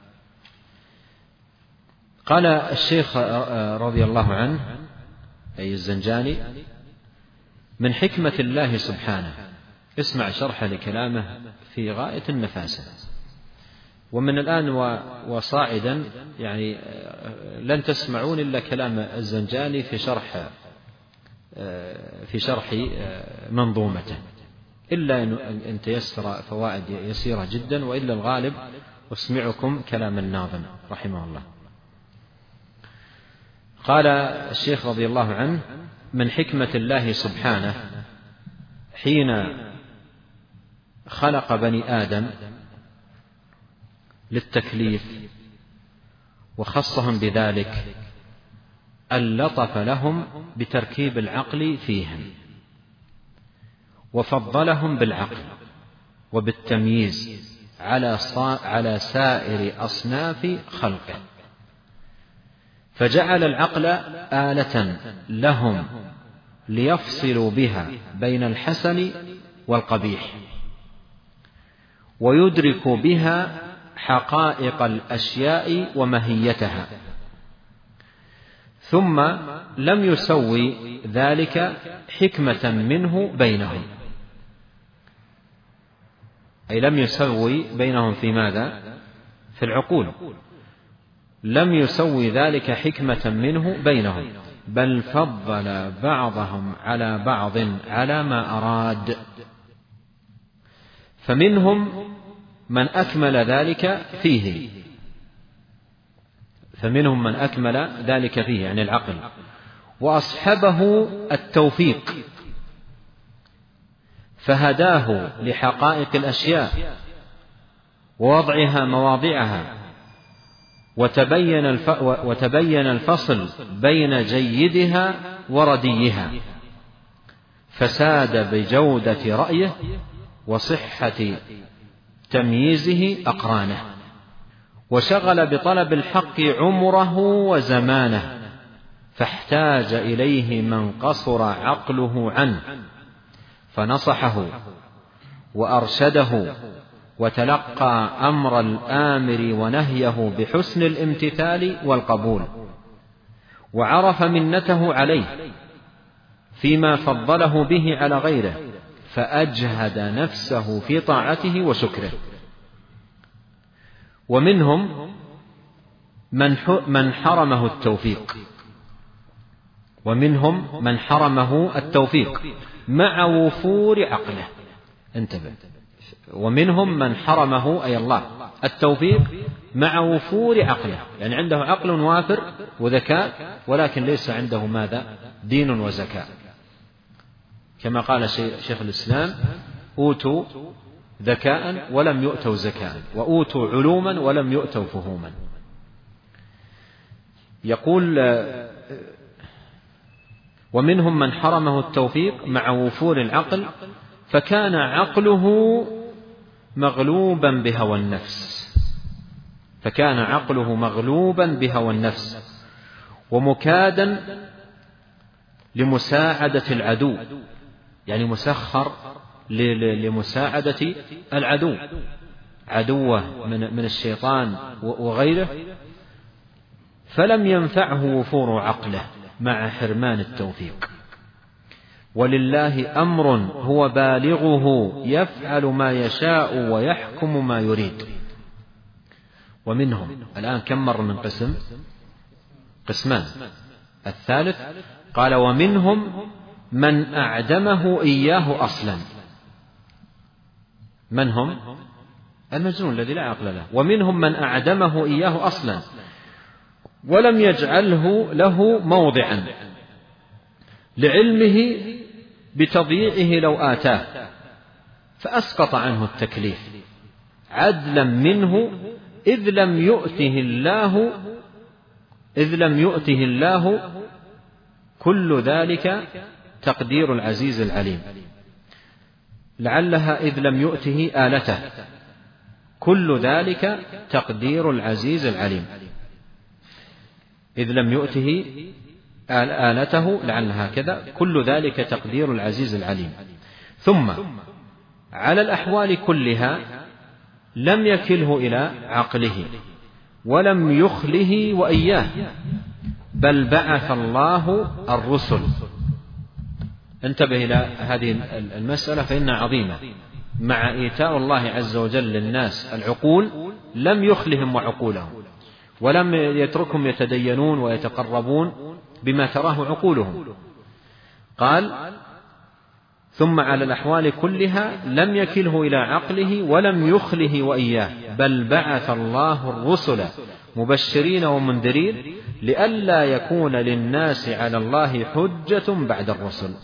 قال الشيخ رضي الله عنه أي الزنجاني: من حكمة الله سبحانه، اسمع شرح لكلامه في غاية النفاسة، ومن الآن وصاعدا يعني لن تسمعون إلا كلام الزنجاني في شرح منظومته، إلا أن تيسر فوائد يسيرة جدا، وإلا الغالب أسمعكم كلام الناظم رحمه الله. قال الشيخ رضي الله عنه: من حكمة الله سبحانه حين خلق بني آدم للتكليف وخصهم بذلك أن لطف لهم بتركيب العقل فيهم، وفضلهم بالعقل وبالتمييز على سائر أصناف خلقه، فجعل العقل آلة لهم ليفصلوا بها بين الحسن والقبيح، ويدرك بها حقائق الأشياء وماهيتها، ثم لم يسوي ذلك حكمة منه بينهم، أي لم يسوي بينهم في ماذا؟ في العقول، لم يسوي ذلك حكمة منه بينهم، بل فضل بعضهم على بعض على ما أراد، فمنهم من أكمل ذلك فيه، فمنهم من أكمل ذلك فيه يعني العقل، وأصحبه التوفيق فهداه لحقائق الأشياء ووضعها مواضعها، وتبين الفصل بين جيدها ورديها، فساد بجودة رأيه وصحة تمييزه أقرانه، وشغل بطلب الحق عمره وزمانه، فاحتاج إليه من قصر عقله عنه فنصحه وأرشده، وتلقى أمر الآمر ونهيه بحسن الامتثال والقبول، وعرف منته عليه فيما فضله به على غيره، فأجهد نفسه في طاعته وشكره. ومنهم من حرمه التوفيق، ومنهم من حرمه التوفيق مع وفور عقله، انتبه، ومنهم من حرمه أي الله التوفيق مع وفور عقله، يعني عنده عقل وافر وذكاء، ولكن ليس عنده ماذا؟ دين وزكاة، كما قال شيخ الإسلام: أوتوا ذكاء ولم يؤتوا زكاء، وأوتوا علوما ولم يؤتوا فهوما. يقول: ومنهم من حرمه التوفيق مع وفور العقل، فكان عقله مغلوبا بهوى النفس، فكان عقله مغلوبا بهوى النفس ومكادا لمساعدة العدو، يعني مسخر لمساعدة العدو، عدوه من الشيطان وغيره، فلم ينفعه وفور عقله مع حرمان التوفيق. ولله أمر هو بالغه يفعل ما يشاء ويحكم ما يريد. ومنهم الآن كم مر من قسم؟ قسمان. الثالث قال: ومنهم من أعدمه إياه أصلا. من هم؟ المجنون الذي لا عقل له. ومنهم من أعدمه إياه أصلا ولم يجعله له موضعا لعلمه بتضييعه لو آتاه، فأسقط عنه التكليف عدلا منه، إذ لم يؤته الله كل ذلك تقدير العزيز العليم. لعلها إذ لم يؤته آلته، كل ذلك تقدير العزيز العليم. إذ لم يؤته آلته، لعلها كذا، كل ذلك تقدير العزيز العليم. ثم على الأحوال كلها لم يكله إلى عقله ولم يخله وإياه، بل بعث الله الرسل. انتبه إلى هذه المسألة فإنها عظيمة. مع إيتاء الله عز وجل للناس العقول لم يخلهم وعقولهم، ولم يتركهم يتدينون ويتقربون بما تراه عقولهم. قال: ثم على الأحوال كلها لم يكله إلى عقله ولم يخله وإياه، بل بعث الله الرسل مبشرين ومنذرين لئلا يكون للناس على الله حجة بعد الرسل.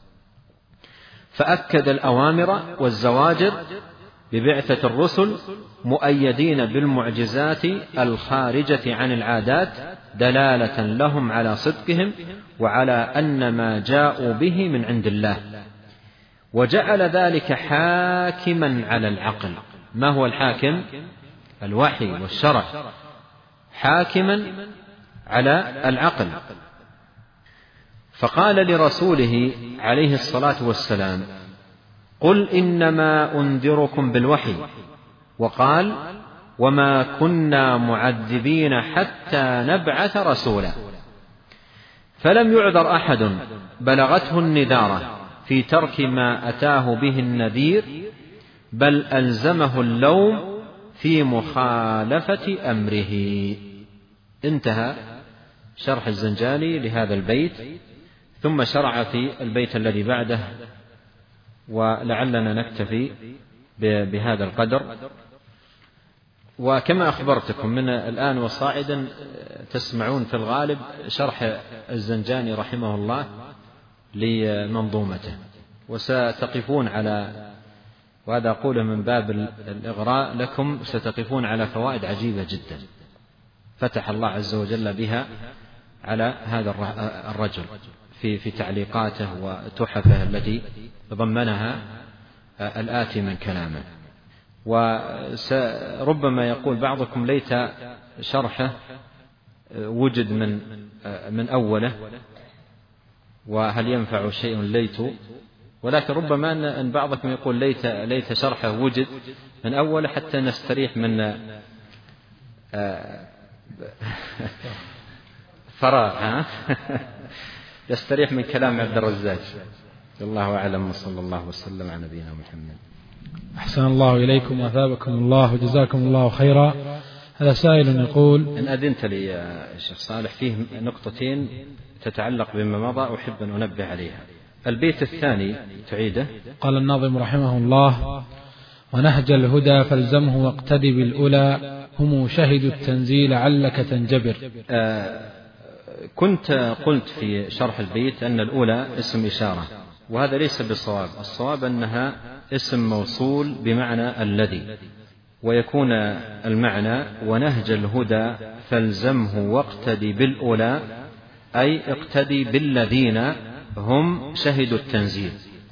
فأكد الأوامر والزواجر ببعثة الرسل مؤيدين بالمعجزات الخارجة عن العادات، دلالة لهم على صدقهم وعلى أن ما جاءوا به من عند الله، وجعل ذلك حاكما على العقل. ما هو الحاكم؟ الوحي والشرع، حاكما على العقل. فقال لرسوله عليه الصلاة والسلام: قل إنما أنذركم بالوحي، وقال وما كنا معذبين حتى نبعث رسولا. فلم يعذر أحد بلغته النذارة في ترك ما أتاه به النذير، بل ألزمه اللوم في مخالفة أمره. انتهى شرح الزنجاني لهذا البيت، ثم شرع في البيت الذي بعده، ولعلنا نكتفي بهذا القدر. وكما أخبرتكم من الآن وصاعدا تسمعون في الغالب شرح الزنجاني رحمه الله لمنظومته، وستقفون على، وهذا أقوله من باب الإغراء لكم، ستقفون على فوائد عجيبة جدا فتح الله عز وجل بها على هذا الرجل في تعليقاته وتحفه التي ضمنها الآتي من كلامه. وربما يقول بعضكم ليت شرحه وجد من أوله، وهل ينفع شيء ليت، ولكن ربما أن بعضكم يقول ليت شرحه وجد من أوله حتى نستريح من فراغ يستريح من كلام عبد الرزاق. الله أعلم، وصلى الله وسلم على نبينا محمد. أحسن الله إليكم وأثابكم الله وجزاكم الله خيرا. هذا سائل يقول: إن أذنت لي يا شيخ صالح، فيه نقطتين تتعلق بما مضى أحب أن أنبه عليها. البيت الثاني تعيده. قال الناظم رحمه الله: ونهج الهدى فالزمه واقتدي بالأولى، هم شهدوا التنزيل علك تنجبر. كنت قلت في شرح البيت أن الأولى اسم إشارة، وهذا ليس بصواب. الصواب أنها اسم موصول بمعنى الذي، ويكون المعنى ونهج الهدى فالزمه واقتدي بالأولى، أي اقتدي بالذين هم شهدوا التنزيل.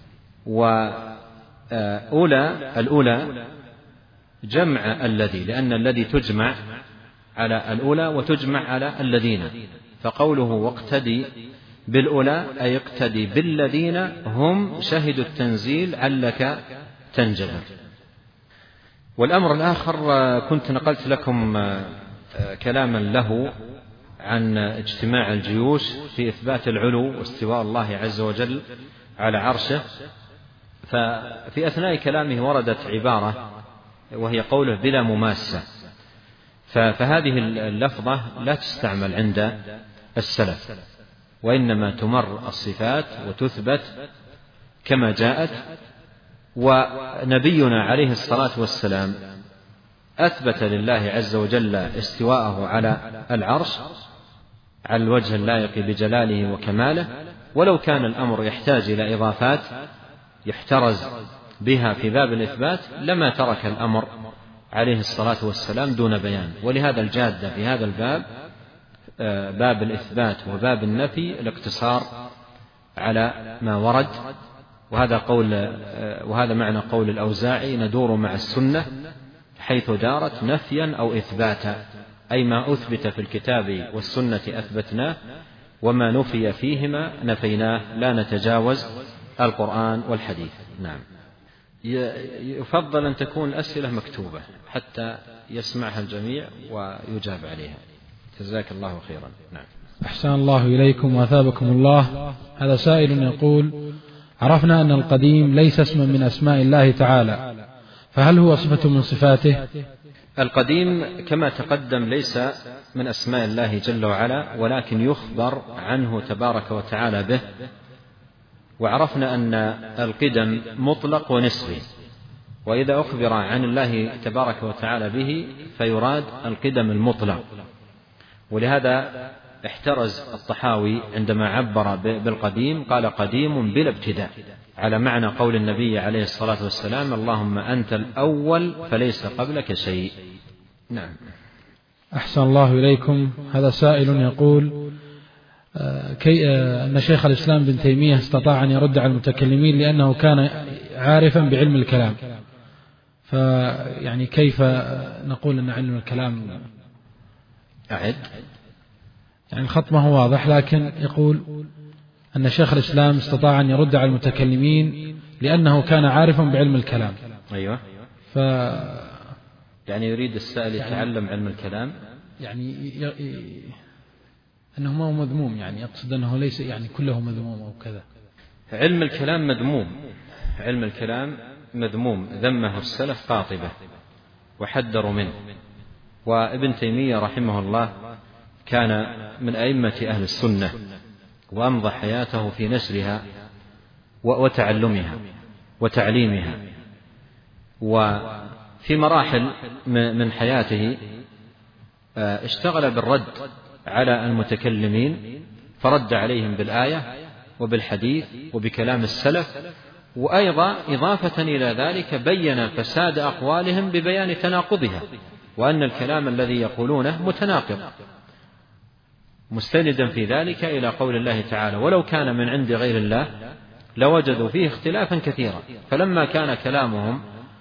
الأولى جمع الذي، لأن الذي تجمع على الأولى وتجمع على الذين، فقوله واقتدي بالأولى أي اقتدي بالذين هم شهدوا التنزيل علك تنجبر. والأمر الآخر كنت نقلت لكم كلاما له عن اجتماع الجيوش في إثبات العلو واستواء الله عز وجل على عرشه، ففي أثناء كلامه وردت عبارة وهي قوله بلا مماسة، فهذه اللفظة لا تستعمل عند السلف، وإنما تمر الصفات وتثبت كما جاءت. ونبينا عليه الصلاة والسلام أثبت لله عز وجل استواءه على العرش على الوجه اللائق بجلاله وكماله، ولو كان الأمر يحتاج إلى إضافات يحترز بها في باب الإثبات لما ترك الأمر عليه الصلاة والسلام دون بيان. ولهذا الجادة في هذا الباب، باب الإثبات وباب النفي، الاقتصار على ما ورد. وهذا معنى قول الأوزاعي: ندور مع السنة حيث دارت نفيا أو إثباتا، أي ما أثبت في الكتاب والسنة أثبتناه، وما نفي فيهما نفيناه، لا نتجاوز القرآن والحديث. نعم. يفضل أن تكون الأسئلة مكتوبة حتى يسمعها الجميع ويجاب عليها. جزاك الله خيرا. نعم. أحسن الله إليكم وأثابكم الله. هذا سائل يقول: عرفنا أن القديم ليس اسما من أسماء الله تعالى، فهل هو صفة من صفاته؟ القديم كما تقدم ليس من أسماء الله جل وعلا، ولكن يخبر عنه تبارك وتعالى به. وعرفنا أن القدم مطلق ونسبي، وإذا أخبر عن الله تبارك وتعالى به فيراد القدم المطلق. ولهذا احترز الطحاوي عندما عبر بالقديم قال: قديم بلا ابتداء، على معنى قول النبي عليه الصلاة والسلام: اللهم أنت الأول فليس قبلك شيء. نعم. أحسن الله إليكم. هذا سائل يقول: أن شيخ الإسلام بن تيمية استطاع أن يرد على المتكلمين لأنه كان عارفا بعلم الكلام، فيعني كيف نقول أن علم الكلام أعد؟ يعني الخط ما هو واضح، لكن يقول أن شيخ الإسلام استطاع أن يرد على المتكلمين لأنه كان عارفا بعلم الكلام. أيوة. يعني يريد السائل يتعلم علم الكلام، يعني أنه ما هو مذموم، يعني يقصد أنه ليس يعني كله مذموم أو كذا. علم الكلام مذموم، علم الكلام مذموم، ذمه السلف قاطبة وحذروا منه. وابن تيمية رحمه الله كان من أئمة أهل السنة، وأمضى حياته في نشرها وتعلمها وتعليمها. وفي مراحل من حياته اشتغل بالرد على المتكلمين، فرد عليهم بالآية وبالحديث وبكلام السلف، وأيضا إضافة إلى ذلك بين فساد أقوالهم ببيان تناقضها، وأن الكلام الذي يقولونه متناقض، مستندا في ذلك إلى قول الله تعالى: ولو كان من عند غير الله لوجدوا فيه اختلافا كثيرا. فلما كان كلامهم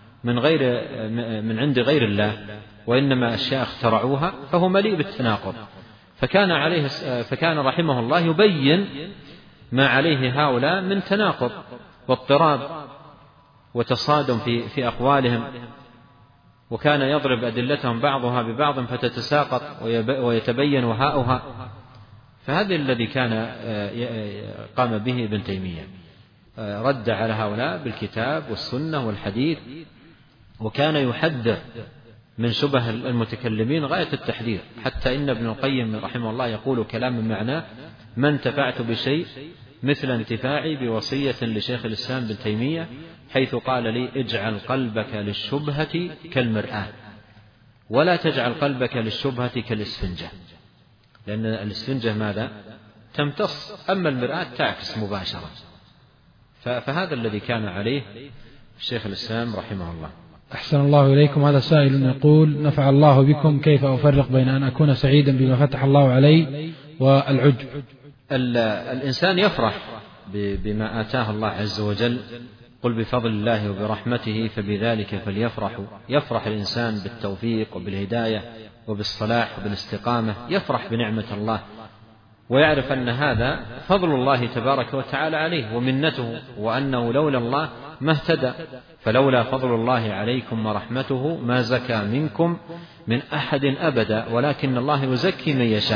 من عند غير الله وإنما أشياء اخترعوها، فهو مليء بالتناقض. فكان رحمه الله يبين ما عليه هؤلاء من تناقض واضطراب وتصادم في أقوالهم، وكان يضرب أدلتهم بعضها ببعض فتتساقط ويتبين وهاؤها. فهذا الذي كان قام به ابن تيمية، رد على هؤلاء بالكتاب والسنة والحديث، وكان يحذر من شبه المتكلمين غاية التحذير، حتى إن ابن القيم رحمه الله يقول كلام معناه: ما انتفعت بشيء مثل انتفاعي بوصية لشيخ الإسلام ابن تيمية، حيث قال لي: اجعل قلبك للشبهة كالمرآة، ولا تجعل قلبك للشبهة كالإسفنجة، لأن الإسفنجة ماذا؟ تمتص، أما المرآة تعكس مباشرة. فهذا الذي كان عليه شيخ الإسلام رحمه الله. أحسن الله إليكم. هذا سائل يقول: نفع الله بكم، كيف أفرق بين أن أكون سعيدا بما فتح الله علي والعجب؟ الإنسان يفرح بما آتاه الله عز وجل، قل بفضل الله وبرحمته فبذلك فليفرحوا. يفرح الإنسان بالتوفيق وبالهداية وبالصلاح وبالاستقامة، يفرح بنعمة الله، ويعرف أن هذا فضل الله تبارك وتعالى عليه ومنته، وأنه لولا الله ما اهتدى. فلولا فضل الله عليكم ورحمته ما زكى منكم من أحد أبدا، ولكن الله يزكي من يشاء.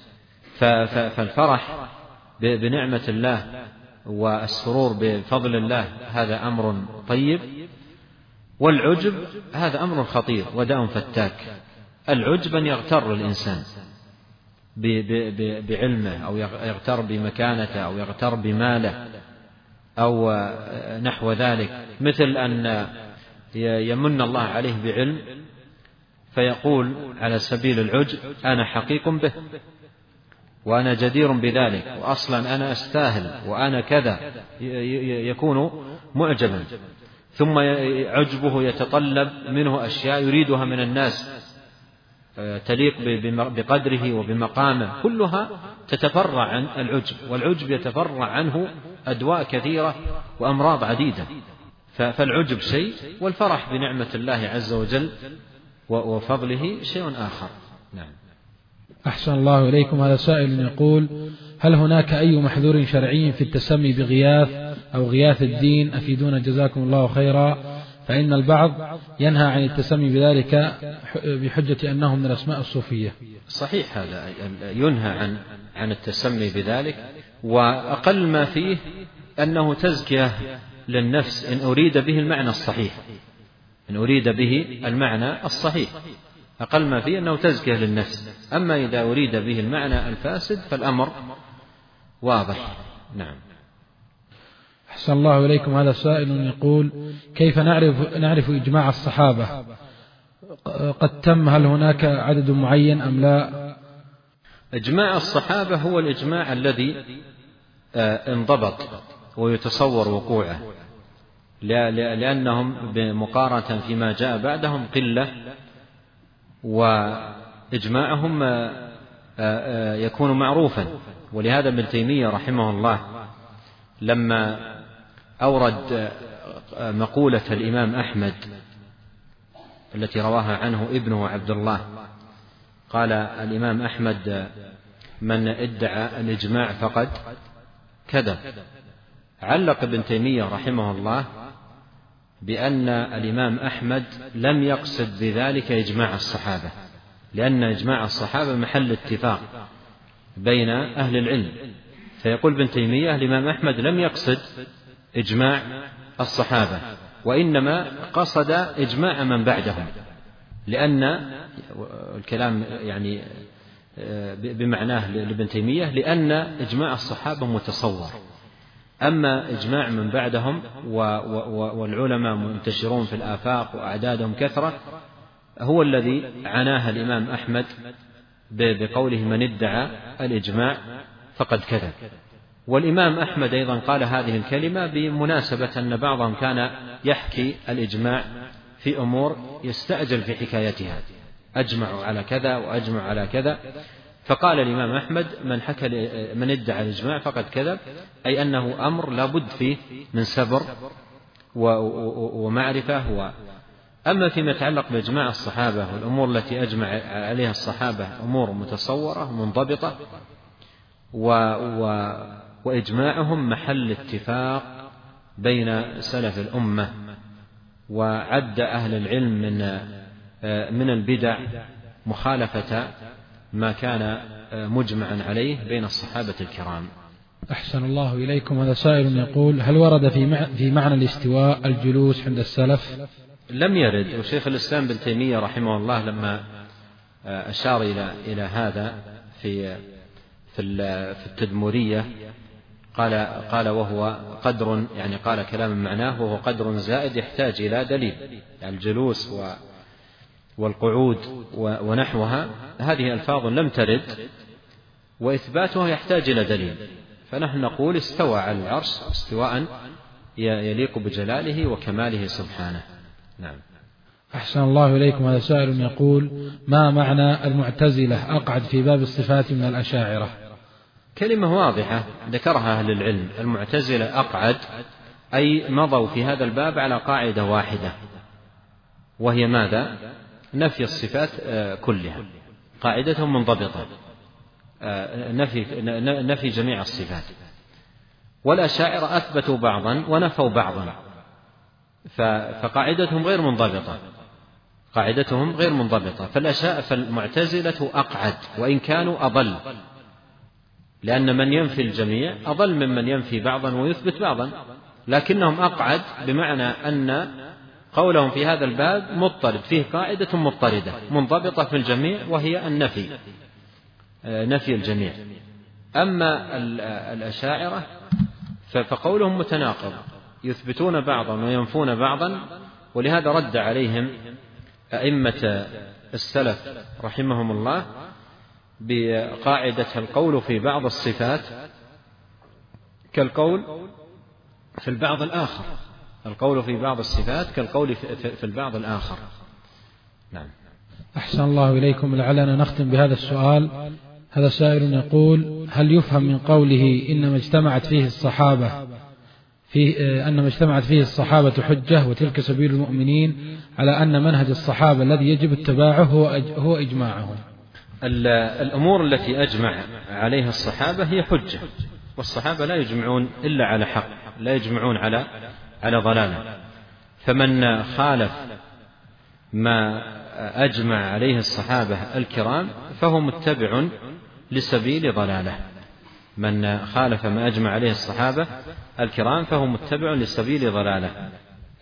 فالفرح بنعمة الله والسرور بفضل الله هذا أمر طيب، والعجب هذا أمر خطير وداء فتاك. العجب أن يغتر الإنسان بعلمه، أو يغتر بمكانته، أو يغتر بماله، أو نحو ذلك، مثل أن يمن الله عليه بعلم فيقول على سبيل العجب: أنا حقيق به، وأنا جدير بذلك، وأصلا أنا أستاهل، وأنا كذا، يكون معجبا. ثم عجبه يتطلب منه أشياء يريدها من الناس تليق بقدره وبمقامه، كلها تتفرع عن العجب، والعجب يتفرع عنه أدواء كثيرة وأمراض عديدة. فالعجب شيء، والفرح بنعمة الله عز وجل وفضله شيء آخر. نعم. أحسن الله إليكم. هذا سائل يقول: هل هناك أي محذور شرعي في التسمي بغياث أو غياث الدين؟ أفيدونا جزاكم الله خيرا، فإن البعض ينهى عن التسمي بذلك بحجة أنه من الأسماء الصوفية. صحيح، هذا ينهى عن التسمي بذلك، وأقل ما فيه أنه تزكية للنفس إن أريد به المعنى الصحيح، إن أريد به المعنى الصحيح، أقل ما فيه أنه تزكية للنفس. أما إذا أريد به المعنى الفاسد فالأمر واضح. نعم. أحسن الله إليكم. هذا سائل يقول: كيف نعرف إجماع الصحابة؟ قد تم، هل هناك عدد معين أم لا؟ إجماع الصحابة هو الإجماع الذي انضبط ويتصور وقوعه، لأنهم بمقارنة فيما جاء بعدهم قلة، وإجماعهم يكون معروفا. ولهذا ابن تيمية رحمه الله لما أورد مقولة الإمام أحمد التي رواها عنه ابنه عبد الله، قال الإمام أحمد: من ادعى الإجماع فقد كذب. علق ابن تيمية رحمه الله بأن الإمام أحمد لم يقصد بذلك إجماع الصحابة، لأن إجماع الصحابة محل اتفاق بين أهل العلم. فيقول ابن تيمية الإمام أحمد لم يقصد إجماع الصحابة، وإنما قصد إجماع من بعدهم، لأن الكلام يعني بمعناه لابن تيمية، لأن إجماع الصحابة متصور، أما إجماع من بعدهم والعلماء منتشرون في الآفاق وأعدادهم كثرة هو الذي عناه الإمام أحمد بقوله من ادعى الإجماع فقد كذب. والإمام أحمد أيضا قال هذه الكلمة بمناسبة أن بعضهم كان يحكي الإجماع في أمور يستعجل في حكايتها، أجمعوا على كذا وأجمعوا على كذا، فقال الإمام أحمد من ادعى الإجماع فقد كذب، أي أنه أمر لا بد فيه من صبر ومعرفة. أما فيما يتعلق بإجماع الصحابة والأمور التي أجمع عليها الصحابة أمور متصورة منضبطة، وإجماعهم محل اتفاق بين سلف الأمة. وعد أهل العلم من البدع مخالفة ما كان مجمعا عليه بين الصحابة الكرام. أحسن الله إليكم. هذا سائل يقول هل ورد في معنى الاستواء الجلوس عند السلف؟ لم يرد. وشيخ الإسلام بن تيمية رحمه الله لما أشار إلى هذا في التدمرية قال وهو قدر، يعني قال كلام معناه وهو قدر زائد يحتاج إلى دليل، يعني الجلوس والقعود ونحوها، هذه ألفاظ لم ترد وإثباتها يحتاج إلى دليل. فنحن نقول استوى على العرش استواء يليق بجلاله وكماله سبحانه. نعم. أحسن الله إليكم. هذا سائل يقول ما معنى المعتزلة أقعد في باب الصفات من الأشاعرة؟ كلمة واضحة ذكرها أهل العلم. المعتزلة أقعد أي مضوا في هذا الباب على قاعدة واحدة، وهي ماذا؟ نفي الصفات كلها، قاعدتهم منضبطة، نفي جميع الصفات. والأشاعرة أثبتوا بعضا ونفوا بعضا، فقاعدتهم غير منضبطة، قاعدتهم غير منضبطة. فالمعتزلة أقعد وإن كانوا أضل، لأن من ينفي الجميع أضل ممن ينفي بعضا ويثبت بعضا، لكنهم أقعد بمعنى أن قولهم في هذا الباب مضطرد، فيه قاعدة مضطردة منضبطة في الجميع وهي النفي، نفي الجميع. أما الأشاعرة فقولهم متناقض، يثبتون بعضا وينفون بعضا، ولهذا رد عليهم أئمة السلف رحمهم الله بقاعدة القول في بعض الصفات كالقول في البعض الآخر، القول في بعض الصفات كالقول في البعض الآخر. نعم. أحسن الله إليكم. لعلنا نختم بهذا السؤال. هذا سائل يقول هل يفهم من قوله إنما اجتمعت فيه الصحابة حجة وتلك سبيل المؤمنين على أن منهج الصحابة الذي يجب اتباعه هو إجماعهم؟ الأمور التي أجمع عليها الصحابة هي حجة، والصحابة لا يجمعون إلا على حق، لا يجمعون على ضلالة. فمن خالف ما أجمع عليه الصحابة الكرام فهو متبع لسبيل ضلالة. من خالف ما أجمع عليه الصحابة الكرام فهو متبع لسبيل ضلالة.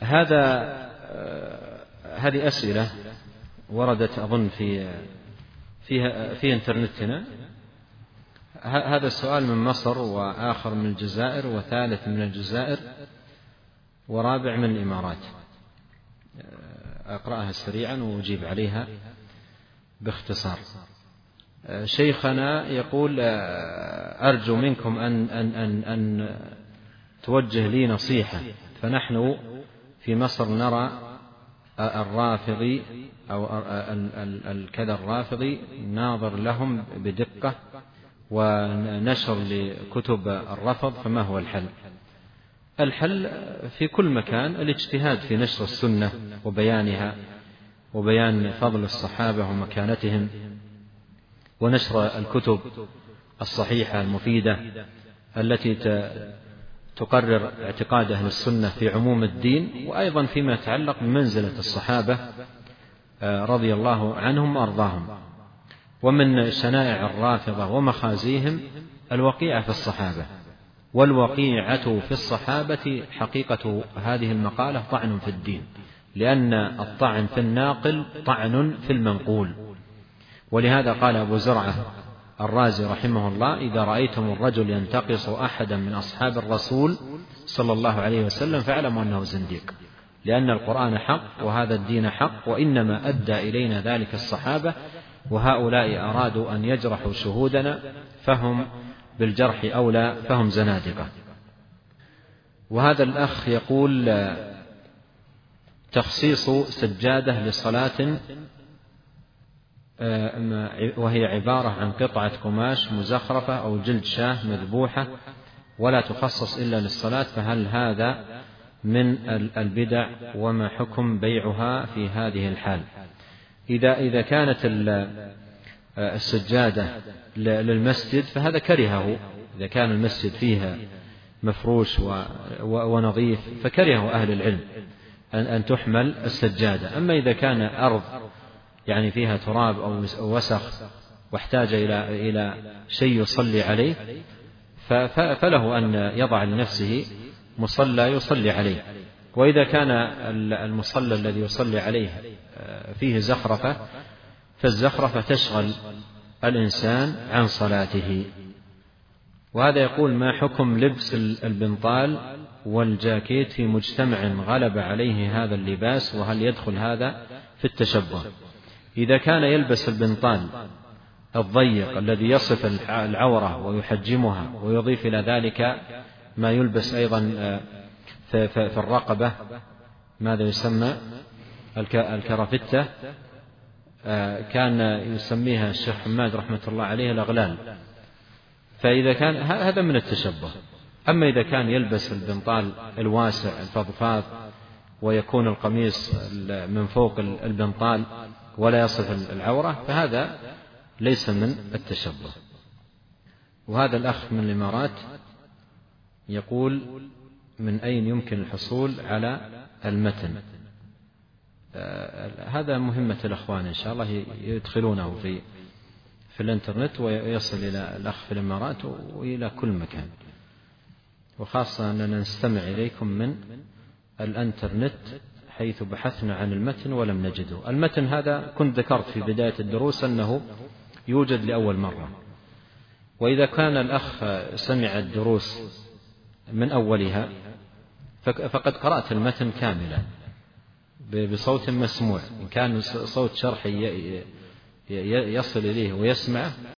هذه أسئلة وردت أظن في إنترنتنا. هذا السؤال من مصر، وآخر من الجزائر، وثالث من الجزائر، ورابع من الإمارات. أقرأها سريعا وأجيب عليها باختصار. شيخنا يقول أرجو منكم أن توجه لي نصيحة، فنحن في مصر نرى الرافضي أو الكذا الرافضي ناظر لهم بدقة ونشر لكتب الرفض، فما هو الحل؟ الحل في كل مكان الاجتهاد في نشر السنة وبيانها وبيان فضل الصحابة ومكانتهم، ونشر الكتب الصحيحة المفيدة التي تقرر اعتقاد أهل السنة في عموم الدين، وأيضا فيما يتعلق بمنزلة الصحابة رضي الله عنهم وأرضاهم. ومن شنائع الرافضة ومخازيهم الوقيعة في الصحابة، والوقيعة في الصحابة حقيقة هذه المقالة طعن في الدين، لأن الطعن في الناقل طعن في المنقول. ولهذا قال أبو زرعة الرازي رحمه الله: إذا رأيتم الرجل ينتقص أحدا من أصحاب الرسول صلى الله عليه وسلم فاعلموا أنه زنديق، لأن القرآن حق وهذا الدين حق، وإنما أدى إلينا ذلك الصحابة، وهؤلاء أرادوا أن يجرحوا شهودنا فهم بالجرح أولى، فهم زنادقة. وهذا الأخ يقول: تخصيص سجادة لصلاة وهي عبارة عن قطعة قماش مزخرفة أو جلد شاه مذبوحة ولا تخصص إلا للصلاة، فهل هذا من البدع؟ وما حكم بيعها في هذه الحال؟ إذا كانت السجادة للمسجد فهذا كرهه، إذا كان المسجد فيها مفروش ونظيف فكرهه أهل العلم أن تحمل السجادة. أما إذا كان أرض يعني فيها تراب أو وسخ واحتاج إلى شيء يصلي عليه فله أن يضع لنفسه مصلى يصلي عليه. وإذا كان المصلى الذي يصلي عليه فيه زخرفة فالزخرفة تشغل الإنسان عن صلاته. وهذا يقول: ما حكم لبس البنطال والجاكيت في مجتمع غلب عليه هذا اللباس، وهل يدخل هذا في التشبه؟ إذا كان يلبس البنطال الضيق الذي يصف العورة ويحجمها ويضيف إلى ذلك ما يلبس أيضا في الرقبة، ماذا يسمى الكرافتة، كان يسميها الشيخ حماد رحمة الله عليه الأغلال، فإذا كان هذا من التشبه. أما إذا كان يلبس البنطال الواسع الفضفاض ويكون القميص من فوق البنطال ولا يصف العورة فهذا ليس من التشبه. وهذا الأخ من الإمارات يقول: من أين يمكن الحصول على المتن؟ هذا مهمة الأخوان إن شاء الله يدخلونه في الإنترنت ويصل إلى الأخ في الإمارات وإلى كل مكان، وخاصة أننا نستمع إليكم من الإنترنت حيث بحثنا عن المتن ولم نجده. المتن هذا كنت ذكرت في بداية الدروس أنه يوجد لأول مرة، وإذا كان الأخ سمع الدروس من أولها فقد قرأت المتن كاملا بصوت مسموع، إن كان صوت شرحي يصل إليه ويسمعه